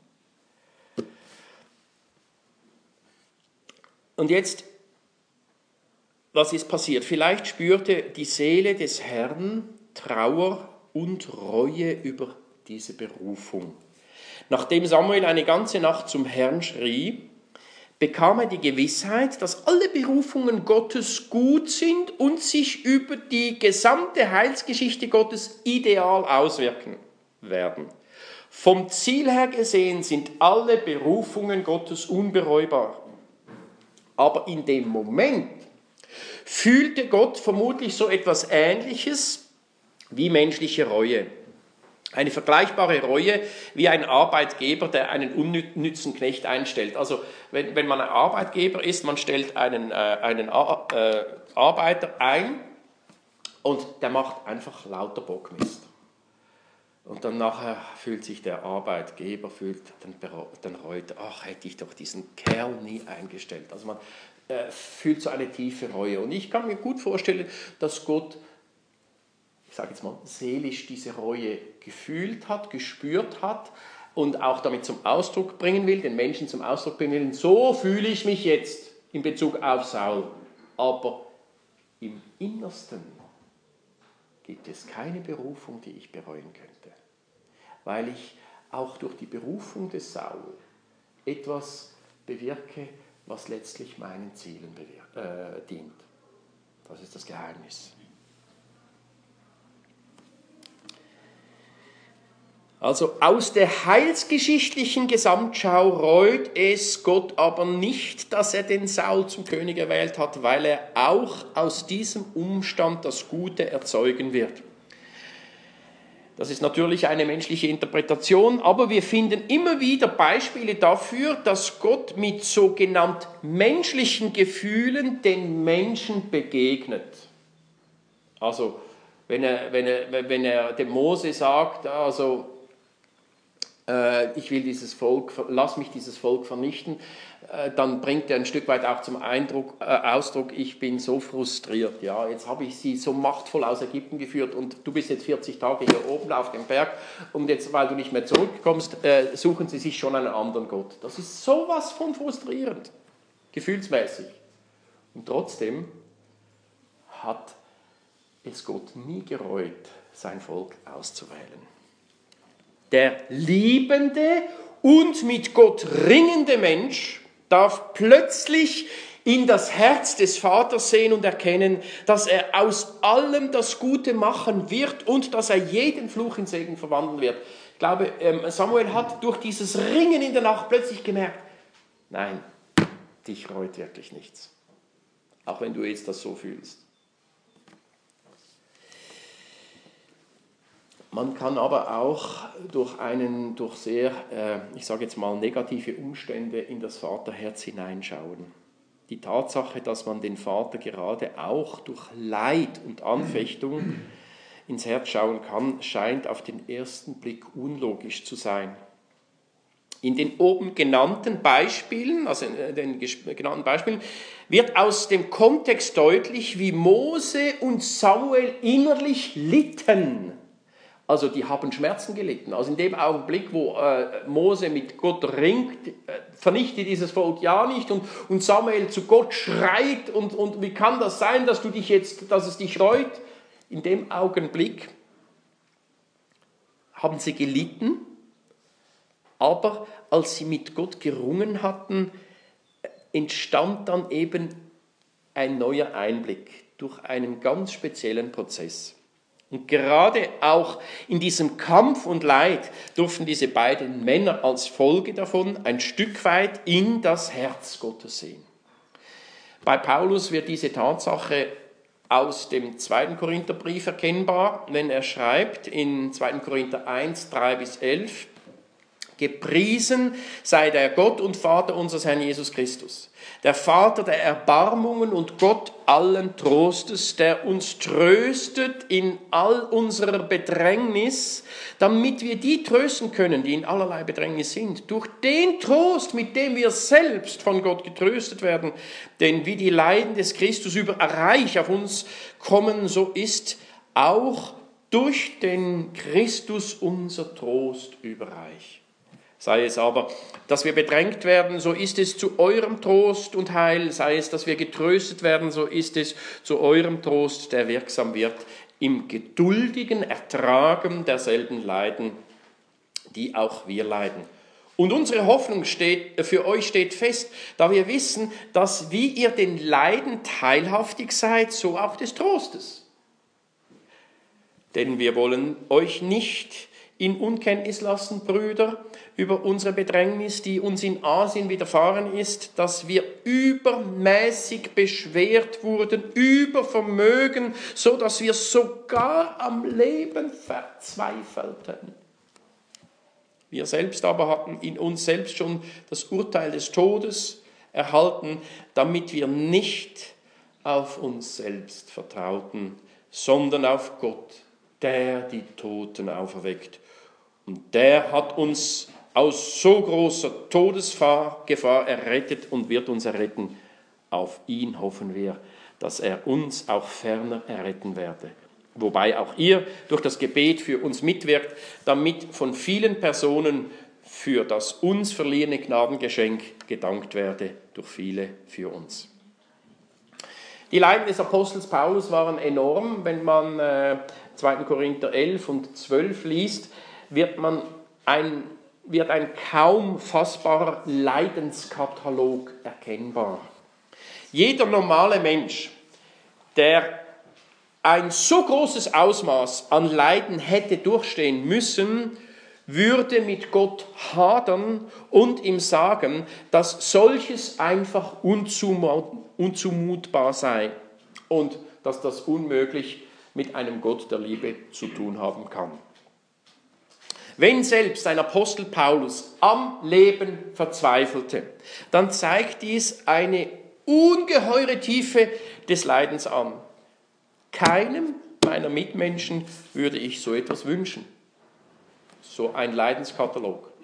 Und jetzt, was ist passiert? Vielleicht spürte die Seele des Herrn Trauer und Reue über diese Berufung. Nachdem Samuel eine ganze Nacht zum Herrn schrie, bekam er die Gewissheit, dass alle Berufungen Gottes gut sind und sich über die gesamte Heilsgeschichte Gottes ideal auswirken werden. Vom Ziel her gesehen sind alle Berufungen Gottes unbereubar. Aber in dem Moment fühlte Gott vermutlich so etwas Ähnliches wie menschliche Reue. Eine vergleichbare Reue wie ein Arbeitgeber, der einen unnützen Knecht einstellt. Also wenn, wenn man ein Arbeitgeber ist, man stellt einen, äh, einen Ar- äh, Arbeiter ein und der macht einfach lauter Bockmist. Und dann nachher fühlt sich der Arbeitgeber, fühlt, dann, dann reut, ach, hätte ich doch diesen Kerl nie eingestellt. Also man äh, fühlt so eine tiefe Reue. Und ich kann mir gut vorstellen, dass Gott, ich sage jetzt mal, seelisch diese Reue gefühlt hat, gespürt hat und auch damit zum Ausdruck bringen will, den Menschen zum Ausdruck bringen will. So fühle ich mich jetzt in Bezug auf Saul. Aber im Innersten gibt es keine Berufung, die ich bereuen könnte, weil ich auch durch die Berufung des Saul etwas bewirke, was letztlich meinen Zielen bewirkt, äh, dient. Das ist das Geheimnis. Also aus der heilsgeschichtlichen Gesamtschau reut es Gott aber nicht, dass er den Saul zum König erwählt hat, weil er auch aus diesem Umstand das Gute erzeugen wird. Das ist natürlich eine menschliche Interpretation, aber wir finden immer wieder Beispiele dafür, dass Gott mit sogenannt menschlichen Gefühlen den Menschen begegnet. Also wenn er, wenn er, wenn er dem Mose sagt, also äh, ich will dieses Volk, lass mich dieses Volk vernichten, äh, dann bringt er ein Stück weit auch zum Eindruck, äh, Ausdruck, ich bin so frustriert, ja, jetzt habe ich sie so machtvoll aus Ägypten geführt und du bist jetzt vierzig Tage hier oben auf dem Berg und jetzt, weil du nicht mehr zurückkommst, äh, suchen sie sich schon einen anderen Gott. Das ist sowas von frustrierend, gefühlsmäßig. Und trotzdem hat es Gott nie gereut, sein Volk auszuwählen. Der liebende und mit Gott ringende Mensch darf plötzlich in das Herz des Vaters sehen und erkennen, dass er aus allem das Gute machen wird und dass er jeden Fluch in Segen verwandeln wird. Ich glaube, Samuel hat durch dieses Ringen in der Nacht plötzlich gemerkt, nein, dich reut wirklich nichts. Auch wenn du jetzt das so fühlst. Man kann aber auch durch, einen, durch sehr, äh, ich sage jetzt mal, negative Umstände in das Vaterherz hineinschauen. Die Tatsache, dass man den Vater gerade auch durch Leid und Anfechtung ins Herz schauen kann, scheint auf den ersten Blick unlogisch zu sein. In den oben genannten Beispielen, also in den genannten Beispielen, wird aus dem Kontext deutlich, wie Mose und Samuel innerlich litten. Also die haben Schmerzen gelitten. Also in dem Augenblick, wo äh, Mose mit Gott ringt, äh, vernichte dieses Volk ja nicht und, und Samuel zu Gott schreit und, und wie kann das sein, dass du dich jetzt, dass es dich reut? In dem Augenblick haben sie gelitten, aber als sie mit Gott gerungen hatten, entstand dann eben ein neuer Einblick durch einen ganz speziellen Prozess. Und gerade auch in diesem Kampf und Leid durften diese beiden Männer als Folge davon ein Stück weit in das Herz Gottes sehen. Bei Paulus wird diese Tatsache aus dem zweiten Korintherbrief erkennbar, wenn er schreibt in zweiten Korinther eins, drei bis elf, gepriesen sei der Gott und Vater unseres Herrn Jesus Christus, der Vater der Erbarmungen und Gott allen Trostes, der uns tröstet in all unserer Bedrängnis, damit wir die trösten können, die in allerlei Bedrängnis sind, durch den Trost, mit dem wir selbst von Gott getröstet werden. Denn wie die Leiden des Christus überreich auf uns kommen, so ist auch durch den Christus unser Trost überreich. Sei es aber, dass wir bedrängt werden, so ist es zu eurem Trost und Heil. Sei es, dass wir getröstet werden, so ist es zu eurem Trost, der wirksam wird im geduldigen Ertragen derselben Leiden, die auch wir leiden. Und unsere Hoffnung steht, für euch steht fest, da wir wissen, dass wie ihr den Leiden teilhaftig seid, so auch des Trostes. Denn wir wollen euch nicht in Unkenntnis lassen, Brüder, über unsere Bedrängnis, die uns in Asien widerfahren ist, dass wir übermäßig beschwert wurden, über Vermögen, so dass wir sogar am Leben verzweifelten. Wir selbst aber hatten in uns selbst schon das Urteil des Todes erhalten, damit wir nicht auf uns selbst vertrauten, sondern auf Gott, der die Toten auferweckt. Und der hat uns aus so großer Todesgefahr errettet und wird uns erretten. Auf ihn hoffen wir, dass er uns auch ferner erretten werde. Wobei auch ihr durch das Gebet für uns mitwirkt, damit von vielen Personen für das uns verliehene Gnadengeschenk gedankt werde, durch viele für uns. Die Leiden des Apostels Paulus waren enorm. Wenn man äh, zweiten Korinther elf und zwölf liest, wird man ein, wird ein kaum fassbarer Leidenskatalog erkennbar. Jeder normale Mensch, der ein so großes Ausmaß an Leiden hätte durchstehen müssen, würde mit Gott hadern und ihm sagen, dass solches einfach unzumutbar sei und dass das unmöglich mit einem Gott der Liebe zu tun haben kann. Wenn selbst ein Apostel Paulus am Leben verzweifelte, dann zeigt dies eine ungeheure Tiefe des Leidens an. Keinem meiner Mitmenschen würde ich so etwas wünschen. So ein Leidenskatalog.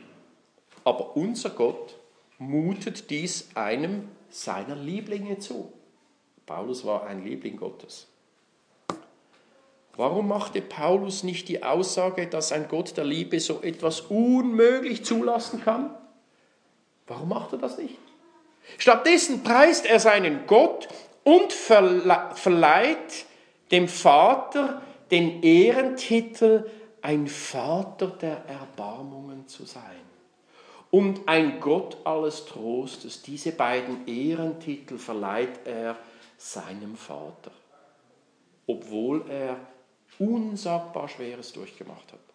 aber unser Gott mutet dies einem seiner Lieblinge zu. Paulus war ein Liebling Gottes. Warum machte Paulus nicht die Aussage, dass ein Gott der Liebe so etwas unmöglich zulassen kann? Warum macht er das nicht? Stattdessen preist er seinen Gott und verleiht dem Vater den Ehrentitel, ein Vater der Erbarmungen zu sein. Und ein Gott alles Trostes. Diese beiden Ehrentitel verleiht er seinem Vater, obwohl er unsagbar Schweres durchgemacht hat.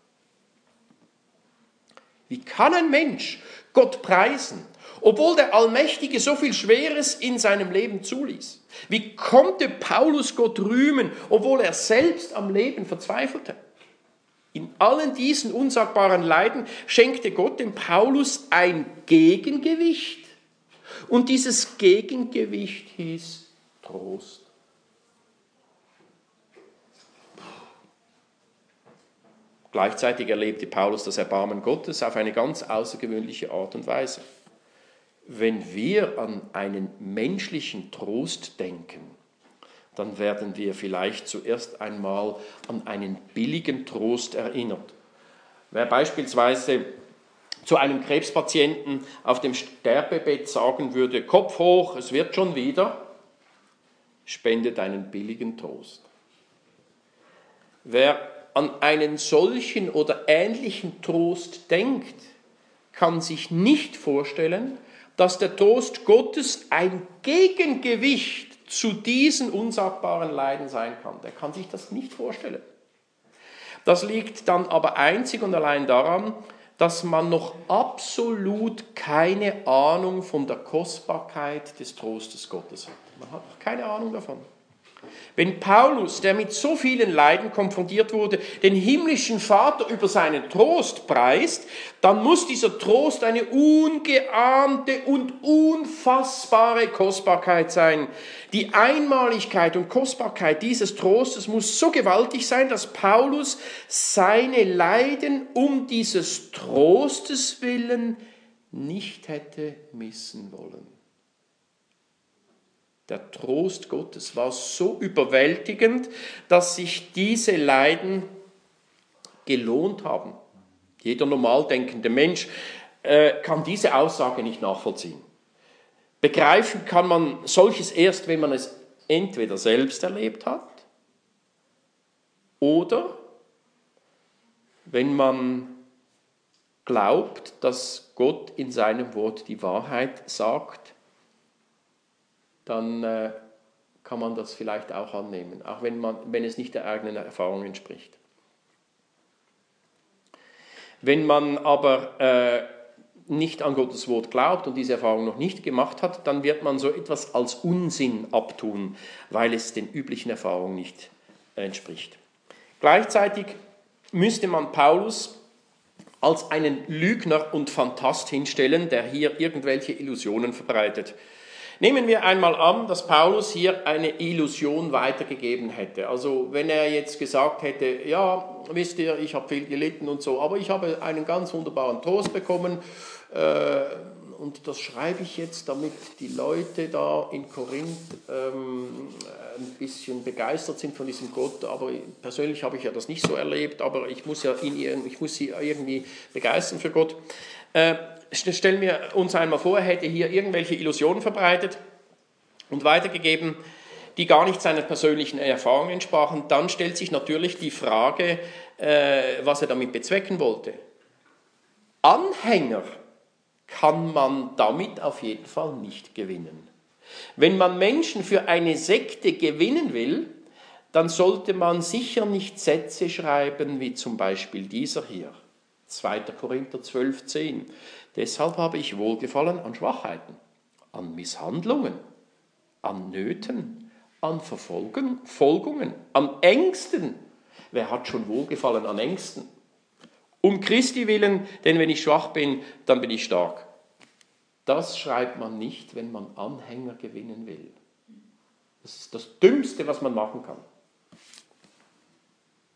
Wie kann ein Mensch Gott preisen, obwohl der Allmächtige so viel Schweres in seinem Leben zuließ? Wie konnte Paulus Gott rühmen, obwohl er selbst am Leben verzweifelte? In allen diesen unsagbaren Leiden schenkte Gott dem Paulus ein Gegengewicht. Und dieses Gegengewicht hieß Trost. Gleichzeitig erlebte Paulus das Erbarmen Gottes auf eine ganz außergewöhnliche Art und Weise. Wenn wir an einen menschlichen Trost denken, dann werden wir vielleicht zuerst einmal an einen billigen Trost erinnert. Wer beispielsweise zu einem Krebspatienten auf dem Sterbebett sagen würde, Kopf hoch, es wird schon wieder, spendet einen billigen Trost. Wer an einen solchen oder ähnlichen Trost denkt, kann sich nicht vorstellen, dass der Trost Gottes ein Gegengewicht zu diesen unsagbaren Leiden sein kann. Der kann sich das nicht vorstellen. Das liegt dann aber einzig und allein daran, dass man noch absolut keine Ahnung von der Kostbarkeit des Trostes Gottes hat. Man hat noch keine Ahnung davon. Wenn Paulus, der mit so vielen Leiden konfrontiert wurde, den himmlischen Vater über seinen Trost preist, dann muss dieser Trost eine ungeahnte und unfassbare Kostbarkeit sein. Die Einmaligkeit und Kostbarkeit dieses Trostes muss so gewaltig sein, dass Paulus seine Leiden um dieses Trostes willen nicht hätte missen wollen. Der Trost Gottes war so überwältigend, dass sich diese Leiden gelohnt haben. Jeder normal denkende Mensch äh, kann diese Aussage nicht nachvollziehen. Begreifen kann man solches erst, wenn man es entweder selbst erlebt hat oder wenn man glaubt, dass Gott in seinem Wort die Wahrheit sagt, dann äh, kann man das vielleicht auch annehmen, auch wenn, man, wenn es nicht der eigenen Erfahrung entspricht. Wenn man aber äh, nicht an Gottes Wort glaubt und diese Erfahrung noch nicht gemacht hat, dann wird man so etwas als Unsinn abtun, weil es den üblichen Erfahrungen nicht entspricht. Gleichzeitig müsste man Paulus als einen Lügner und Phantast hinstellen, der hier irgendwelche Illusionen verbreitet. Nehmen wir einmal an, dass Paulus hier eine Illusion weitergegeben hätte. Also wenn er jetzt gesagt hätte, ja, wisst ihr, ich habe viel gelitten und so, aber ich habe einen ganz wunderbaren Trost bekommen äh, und das schreibe ich jetzt, damit die Leute da in Korinth ähm, ein bisschen begeistert sind von diesem Gott, aber persönlich habe ich ja das nicht so erlebt, aber ich muss, ja in, ich muss sie irgendwie begeistern für Gott. Äh, Stellen wir uns einmal vor, er hätte hier irgendwelche Illusionen verbreitet und weitergegeben, die gar nicht seiner persönlichen Erfahrung entsprachen. Dann stellt sich natürlich die Frage, äh, was er damit bezwecken wollte. Anhänger kann man damit auf jeden Fall nicht gewinnen. Wenn man Menschen für eine Sekte gewinnen will, dann sollte man sicher nicht Sätze schreiben, wie zum Beispiel dieser hier. zweiter Korinther zwölf, zehn. Deshalb habe ich Wohlgefallen an Schwachheiten, an Misshandlungen, an Nöten, an Verfolgungen, an Ängsten. Wer hat schon Wohlgefallen an Ängsten? Um Christi willen, denn wenn ich schwach bin, dann bin ich stark. Das schreibt man nicht, wenn man Anhänger gewinnen will. Das ist das Dümmste, was man machen kann.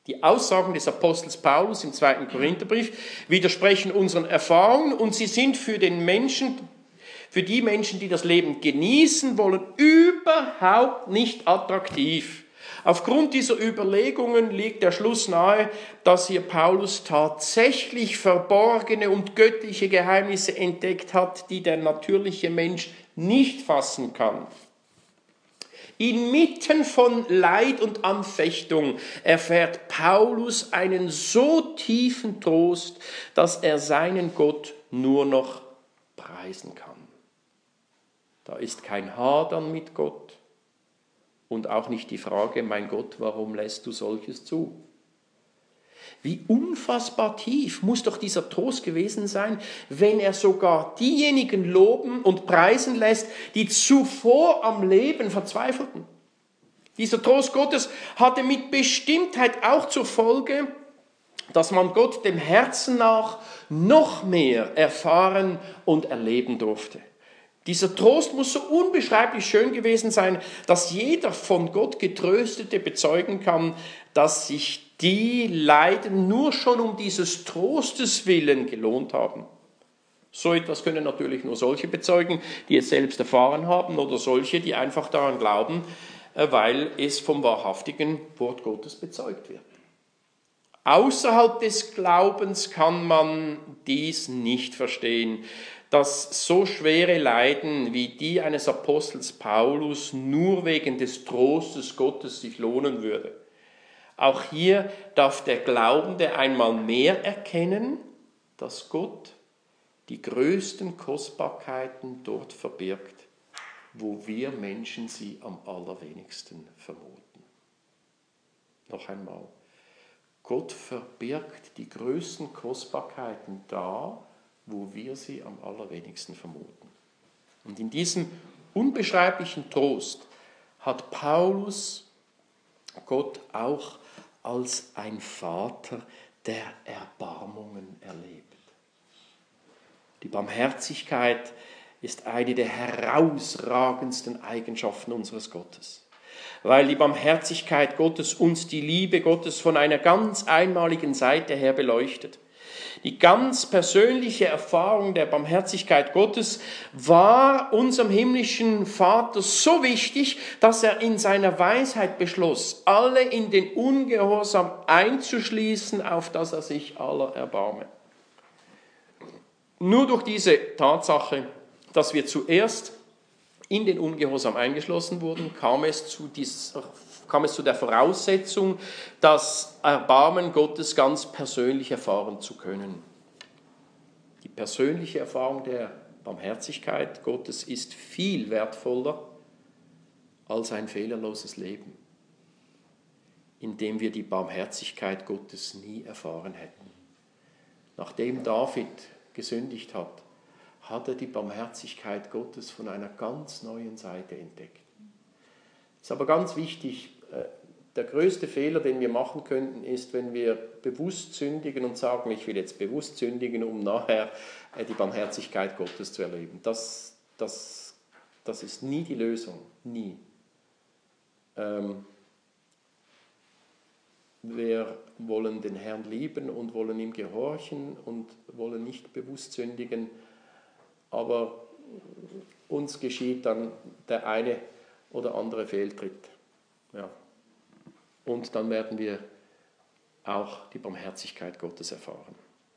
Die Aussagen des Apostels Paulus im zweiten Korintherbrief widersprechen unseren Erfahrungen und sie sind für den Menschen, für die Menschen, die das Leben genießen wollen, überhaupt nicht attraktiv. Aufgrund dieser Überlegungen liegt der Schluss nahe, dass hier Paulus tatsächlich verborgene und göttliche Geheimnisse entdeckt hat, die der natürliche Mensch nicht fassen kann. Inmitten von Leid und Anfechtung erfährt Paulus einen so tiefen Trost, dass er seinen Gott nur noch preisen kann. Da ist kein Hadern mit Gott und auch nicht die Frage, mein Gott, warum lässt du solches zu? Wie unfassbar tief muss doch dieser Trost gewesen sein, wenn er sogar diejenigen loben und preisen lässt, die zuvor am Leben verzweifelten. Dieser Trost Gottes hatte mit Bestimmtheit auch zur Folge, dass man Gott dem Herzen nach noch mehr erfahren und erleben durfte. Dieser Trost muss so unbeschreiblich schön gewesen sein, dass jeder von Gott Getröstete bezeugen kann, dass sich die Leiden nur schon um dieses Trostes willen gelohnt haben. So etwas können natürlich nur solche bezeugen, die es selbst erfahren haben, oder solche, die einfach daran glauben, weil es vom wahrhaftigen Wort Gottes bezeugt wird. Außerhalb des Glaubens kann man dies nicht verstehen, dass so schwere Leiden wie die eines Apostels Paulus nur wegen des Trostes Gottes sich lohnen würde. Auch hier darf der Glaubende einmal mehr erkennen, dass Gott die größten Kostbarkeiten dort verbirgt, wo wir Menschen sie am allerwenigsten vermuten. Noch einmal. Gott verbirgt die größten Kostbarkeiten da, wo wir sie am allerwenigsten vermuten. Und in diesem unbeschreiblichen Trost hat Paulus Gott auch als ein Vater der Erbarmungen erlebt. Die Barmherzigkeit ist eine der herausragendsten Eigenschaften unseres Gottes, weil die Barmherzigkeit Gottes uns die Liebe Gottes von einer ganz einmaligen Seite her beleuchtet. Die ganz persönliche Erfahrung der Barmherzigkeit Gottes war unserem himmlischen Vater so wichtig, dass er in seiner Weisheit beschloss, alle in den Ungehorsam einzuschließen, auf dass er sich aller erbarme. Nur durch diese Tatsache, dass wir zuerst in den Ungehorsam eingeschlossen wurden, kam es zu dieser kam es zu der Voraussetzung, das Erbarmen Gottes ganz persönlich erfahren zu können. Die persönliche Erfahrung der Barmherzigkeit Gottes ist viel wertvoller als ein fehlerloses Leben, in dem wir die Barmherzigkeit Gottes nie erfahren hätten. Nachdem David gesündigt hat, hat er die Barmherzigkeit Gottes von einer ganz neuen Seite entdeckt. Es ist aber ganz wichtig, der größte Fehler, den wir machen könnten, ist, wenn wir bewusst sündigen und sagen, ich will jetzt bewusst sündigen, um nachher die Barmherzigkeit Gottes zu erleben. Das, das, das ist nie die Lösung, nie. Ähm, wir wollen den Herrn lieben und wollen ihm gehorchen und wollen nicht bewusst sündigen, aber uns geschieht dann der eine oder andere Fehltritt. Ja. Und dann werden wir auch die Barmherzigkeit Gottes erfahren.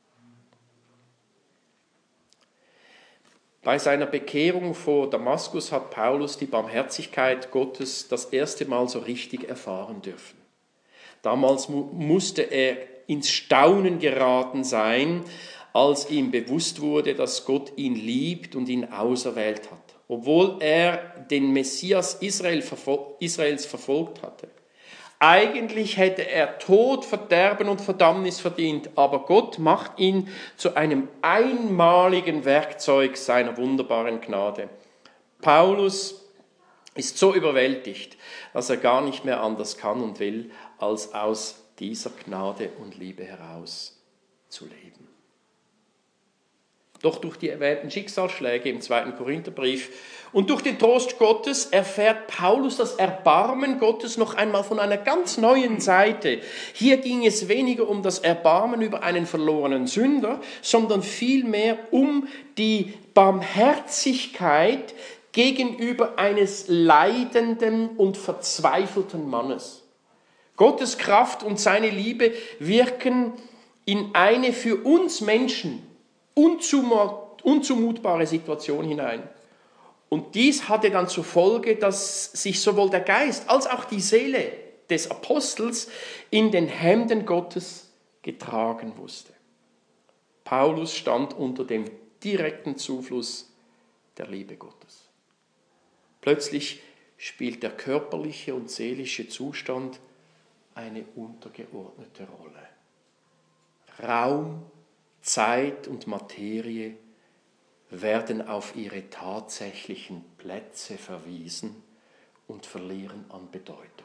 Bei seiner Bekehrung vor Damaskus hat Paulus die Barmherzigkeit Gottes das erste Mal so richtig erfahren dürfen. Damals mu- musste er ins Staunen geraten sein, als ihm bewusst wurde, dass Gott ihn liebt und ihn auserwählt hat, obwohl er den Messias Israel verfol- Israels verfolgt hatte. Eigentlich hätte er Tod, Verderben und Verdammnis verdient, aber Gott macht ihn zu einem einmaligen Werkzeug seiner wunderbaren Gnade. Paulus ist so überwältigt, dass er gar nicht mehr anders kann und will, als aus dieser Gnade und Liebe heraus zu leben. doch durch die erwähnten Schicksalsschläge im zweiten Korintherbrief und durch den Trost Gottes erfährt Paulus das Erbarmen Gottes noch einmal von einer ganz neuen Seite. Hier ging es weniger um das Erbarmen über einen verlorenen Sünder, sondern vielmehr um die Barmherzigkeit gegenüber eines leidenden und verzweifelten Mannes. Gottes Kraft und seine Liebe wirken in eine für uns Menschen unzumutbare Situation hinein. Und dies hatte dann zur Folge, dass sich sowohl der Geist als auch die Seele des Apostels in den Händen Gottes getragen wusste. Paulus stand unter dem direkten Zufluss der Liebe Gottes. Plötzlich spielt der körperliche und seelische Zustand eine untergeordnete Rolle. Raum, Zeit und Materie werden auf ihre tatsächlichen Plätze verwiesen und verlieren an Bedeutung.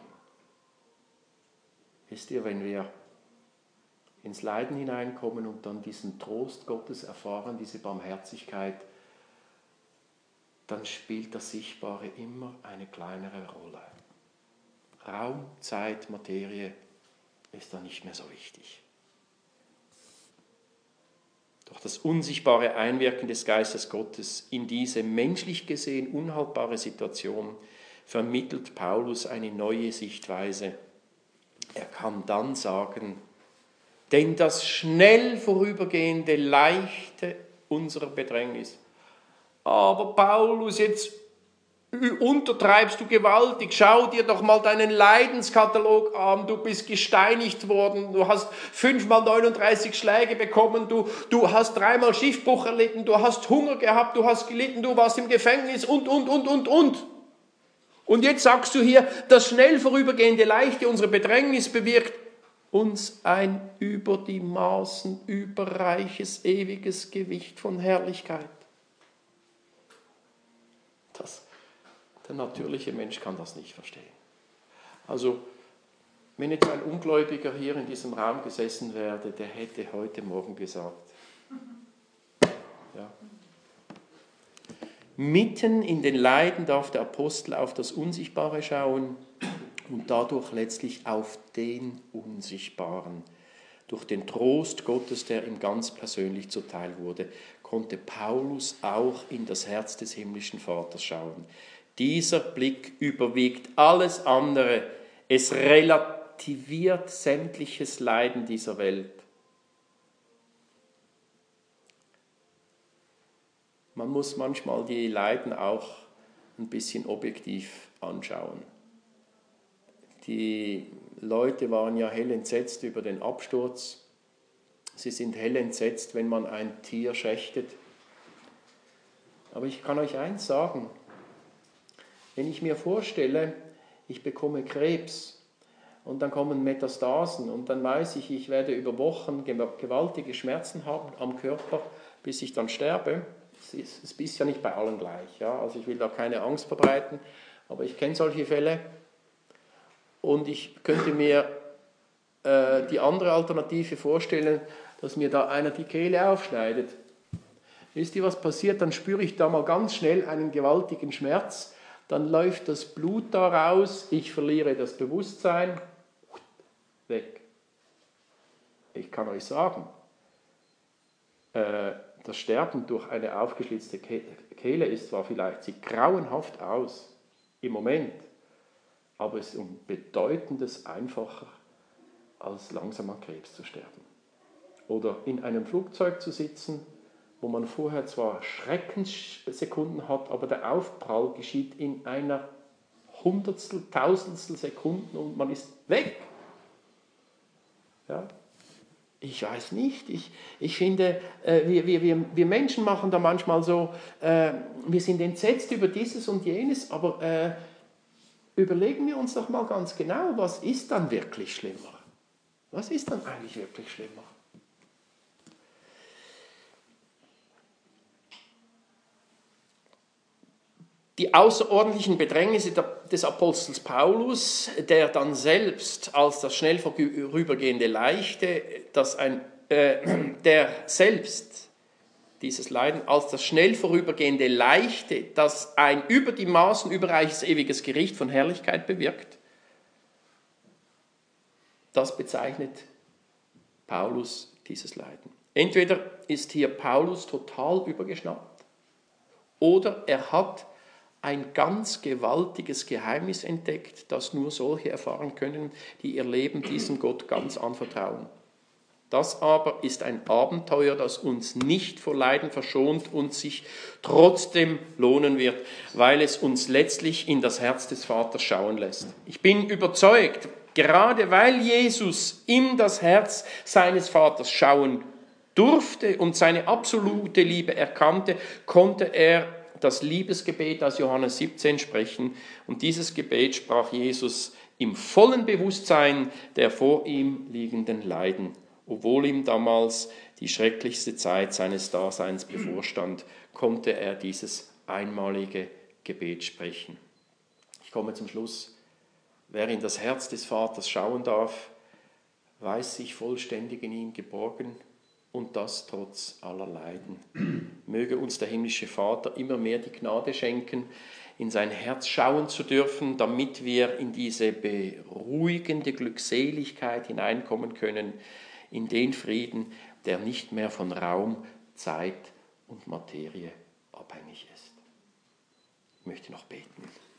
Wisst ihr, wenn wir ins Leiden hineinkommen und dann diesen Trost Gottes erfahren, diese Barmherzigkeit, dann spielt das Sichtbare immer eine kleinere Rolle. Raum, Zeit, Materie ist dann nicht mehr so wichtig. Doch das unsichtbare Einwirken des Geistes Gottes in diese menschlich gesehen unhaltbare Situation vermittelt Paulus eine neue Sichtweise. Er kann dann sagen, denn das schnell vorübergehende Leichte unserer Bedrängnis. Aber Paulus, jetzt untertreibst du gewaltig. Schau dir doch mal deinen Leidenskatalog an. Du bist gesteinigt worden. Du hast fünfmal neununddreißig Schläge bekommen. Du, du hast dreimal Schiffbruch erlitten. Du hast Hunger gehabt. Du hast gelitten. Du warst im Gefängnis und, und, und, und, und. Und jetzt sagst du hier, das schnell vorübergehende Leichte unserer Bedrängnis bewirkt uns ein über die Maßen überreiches, ewiges Gewicht von Herrlichkeit. Das Der natürliche Mensch kann das nicht verstehen. Also, wenn jetzt ein Ungläubiger hier in diesem Raum gesessen wäre, der hätte heute Morgen gesagt, ja. Mitten in den Leiden darf der Apostel auf das Unsichtbare schauen und dadurch letztlich auf den Unsichtbaren. Durch den Trost Gottes, der ihm ganz persönlich zuteil wurde, konnte Paulus auch in das Herz des himmlischen Vaters schauen. Dieser Blick überwiegt alles andere. Es relativiert sämtliches Leiden dieser Welt. Man muss manchmal die Leiden auch ein bisschen objektiv anschauen. Die Leute waren ja hell entsetzt über den Absturz. Sie sind hell entsetzt, wenn man ein Tier schächtet. Aber ich kann euch eins sagen. Wenn ich mir vorstelle, ich bekomme Krebs und dann kommen Metastasen und dann weiß ich, ich werde über Wochen gewaltige Schmerzen haben am Körper, bis ich dann sterbe. Es ist ja nicht bei allen gleich. Ja? Also ich will da keine Angst verbreiten, aber ich kenne solche Fälle. Und ich könnte mir äh, die andere Alternative vorstellen, dass mir da einer die Kehle aufschneidet. Wisst ihr, was passiert? Dann spüre ich da mal ganz schnell einen gewaltigen Schmerz. Dann läuft das Blut da raus, ich verliere das Bewusstsein, weg. Ich kann euch sagen, äh, das Sterben durch eine aufgeschlitzte Kehle ist zwar vielleicht, sieht grauenhaft aus im Moment, aber es ist um Bedeutendes einfacher, als langsam an Krebs zu sterben. Oder in einem Flugzeug zu sitzen, wo man vorher zwar Schreckenssekunden hat, aber der Aufprall geschieht in einer Hundertstel, Tausendstel Sekunden und man ist weg. Ja? Ich weiß nicht, ich, ich finde, äh, wir, wir, wir Menschen machen da manchmal so, äh, wir sind entsetzt über dieses und jenes, aber äh, überlegen wir uns doch mal ganz genau, was ist dann wirklich schlimmer? Was ist dann eigentlich wirklich schlimmer? Die außerordentlichen Bedrängnisse des Apostels Paulus, der dann selbst als das schnell vorübergehende Leichte, das ein, äh, der selbst dieses Leiden, als das schnell vorübergehende Leichte, das ein über die Maßen überreiches ewiges Gericht von Herrlichkeit bewirkt, das bezeichnet Paulus dieses Leiden. Entweder ist hier Paulus total übergeschnappt oder er hat ein ganz gewaltiges Geheimnis entdeckt, das nur solche erfahren können, die ihr Leben diesem Gott ganz anvertrauen. Das aber ist ein Abenteuer, das uns nicht vor Leiden verschont und sich trotzdem lohnen wird, weil es uns letztlich in das Herz des Vaters schauen lässt. Ich bin überzeugt, gerade weil Jesus in das Herz seines Vaters schauen durfte und seine absolute Liebe erkannte, konnte er das Liebesgebet aus Johannes siebzehn sprechen. Und dieses Gebet sprach Jesus im vollen Bewusstsein der vor ihm liegenden Leiden, obwohl ihm damals die schrecklichste Zeit seines Daseins bevorstand, konnte er dieses einmalige Gebet sprechen. Ich komme zum Schluss. Wer in das Herz des Vaters schauen darf, weiß sich vollständig in ihm geborgen, und das trotz aller Leiden. Möge uns der himmlische Vater immer mehr die Gnade schenken, in sein Herz schauen zu dürfen, damit wir in diese beruhigende Glückseligkeit hineinkommen können, in den Frieden, der nicht mehr von Raum, Zeit und Materie abhängig ist. Ich möchte noch beten.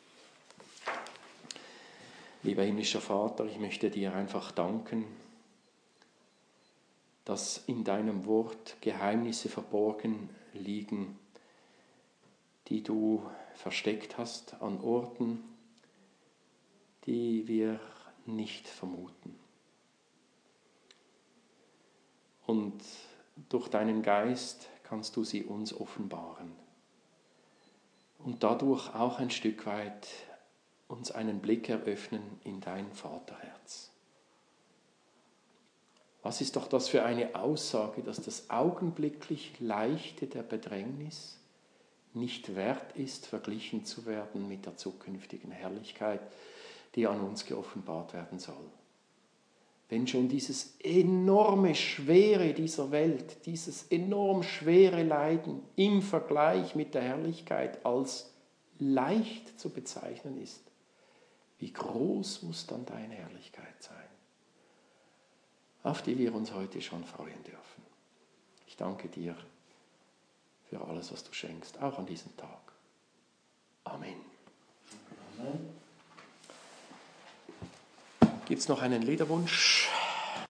Lieber himmlischer Vater, ich möchte dir einfach danken, dass in deinem Wort Geheimnisse verborgen liegen, die du versteckt hast an Orten, die wir nicht vermuten. Und durch deinen Geist kannst du sie uns offenbaren und dadurch auch ein Stück weit uns einen Blick eröffnen in dein Vaterherz. Was ist doch das für eine Aussage, dass das augenblicklich Leichte der Bedrängnis nicht wert ist, verglichen zu werden mit der zukünftigen Herrlichkeit, die an uns geoffenbart werden soll. Wenn schon dieses enorme Schwere dieser Welt, dieses enorm schwere Leiden im Vergleich mit der Herrlichkeit als leicht zu bezeichnen ist, wie groß muss dann deine Herrlichkeit sein, auf die wir uns heute schon freuen dürfen. Ich danke dir für alles, was du schenkst, auch an diesem Tag. Amen. Amen. Gibt es noch einen Liederwunsch?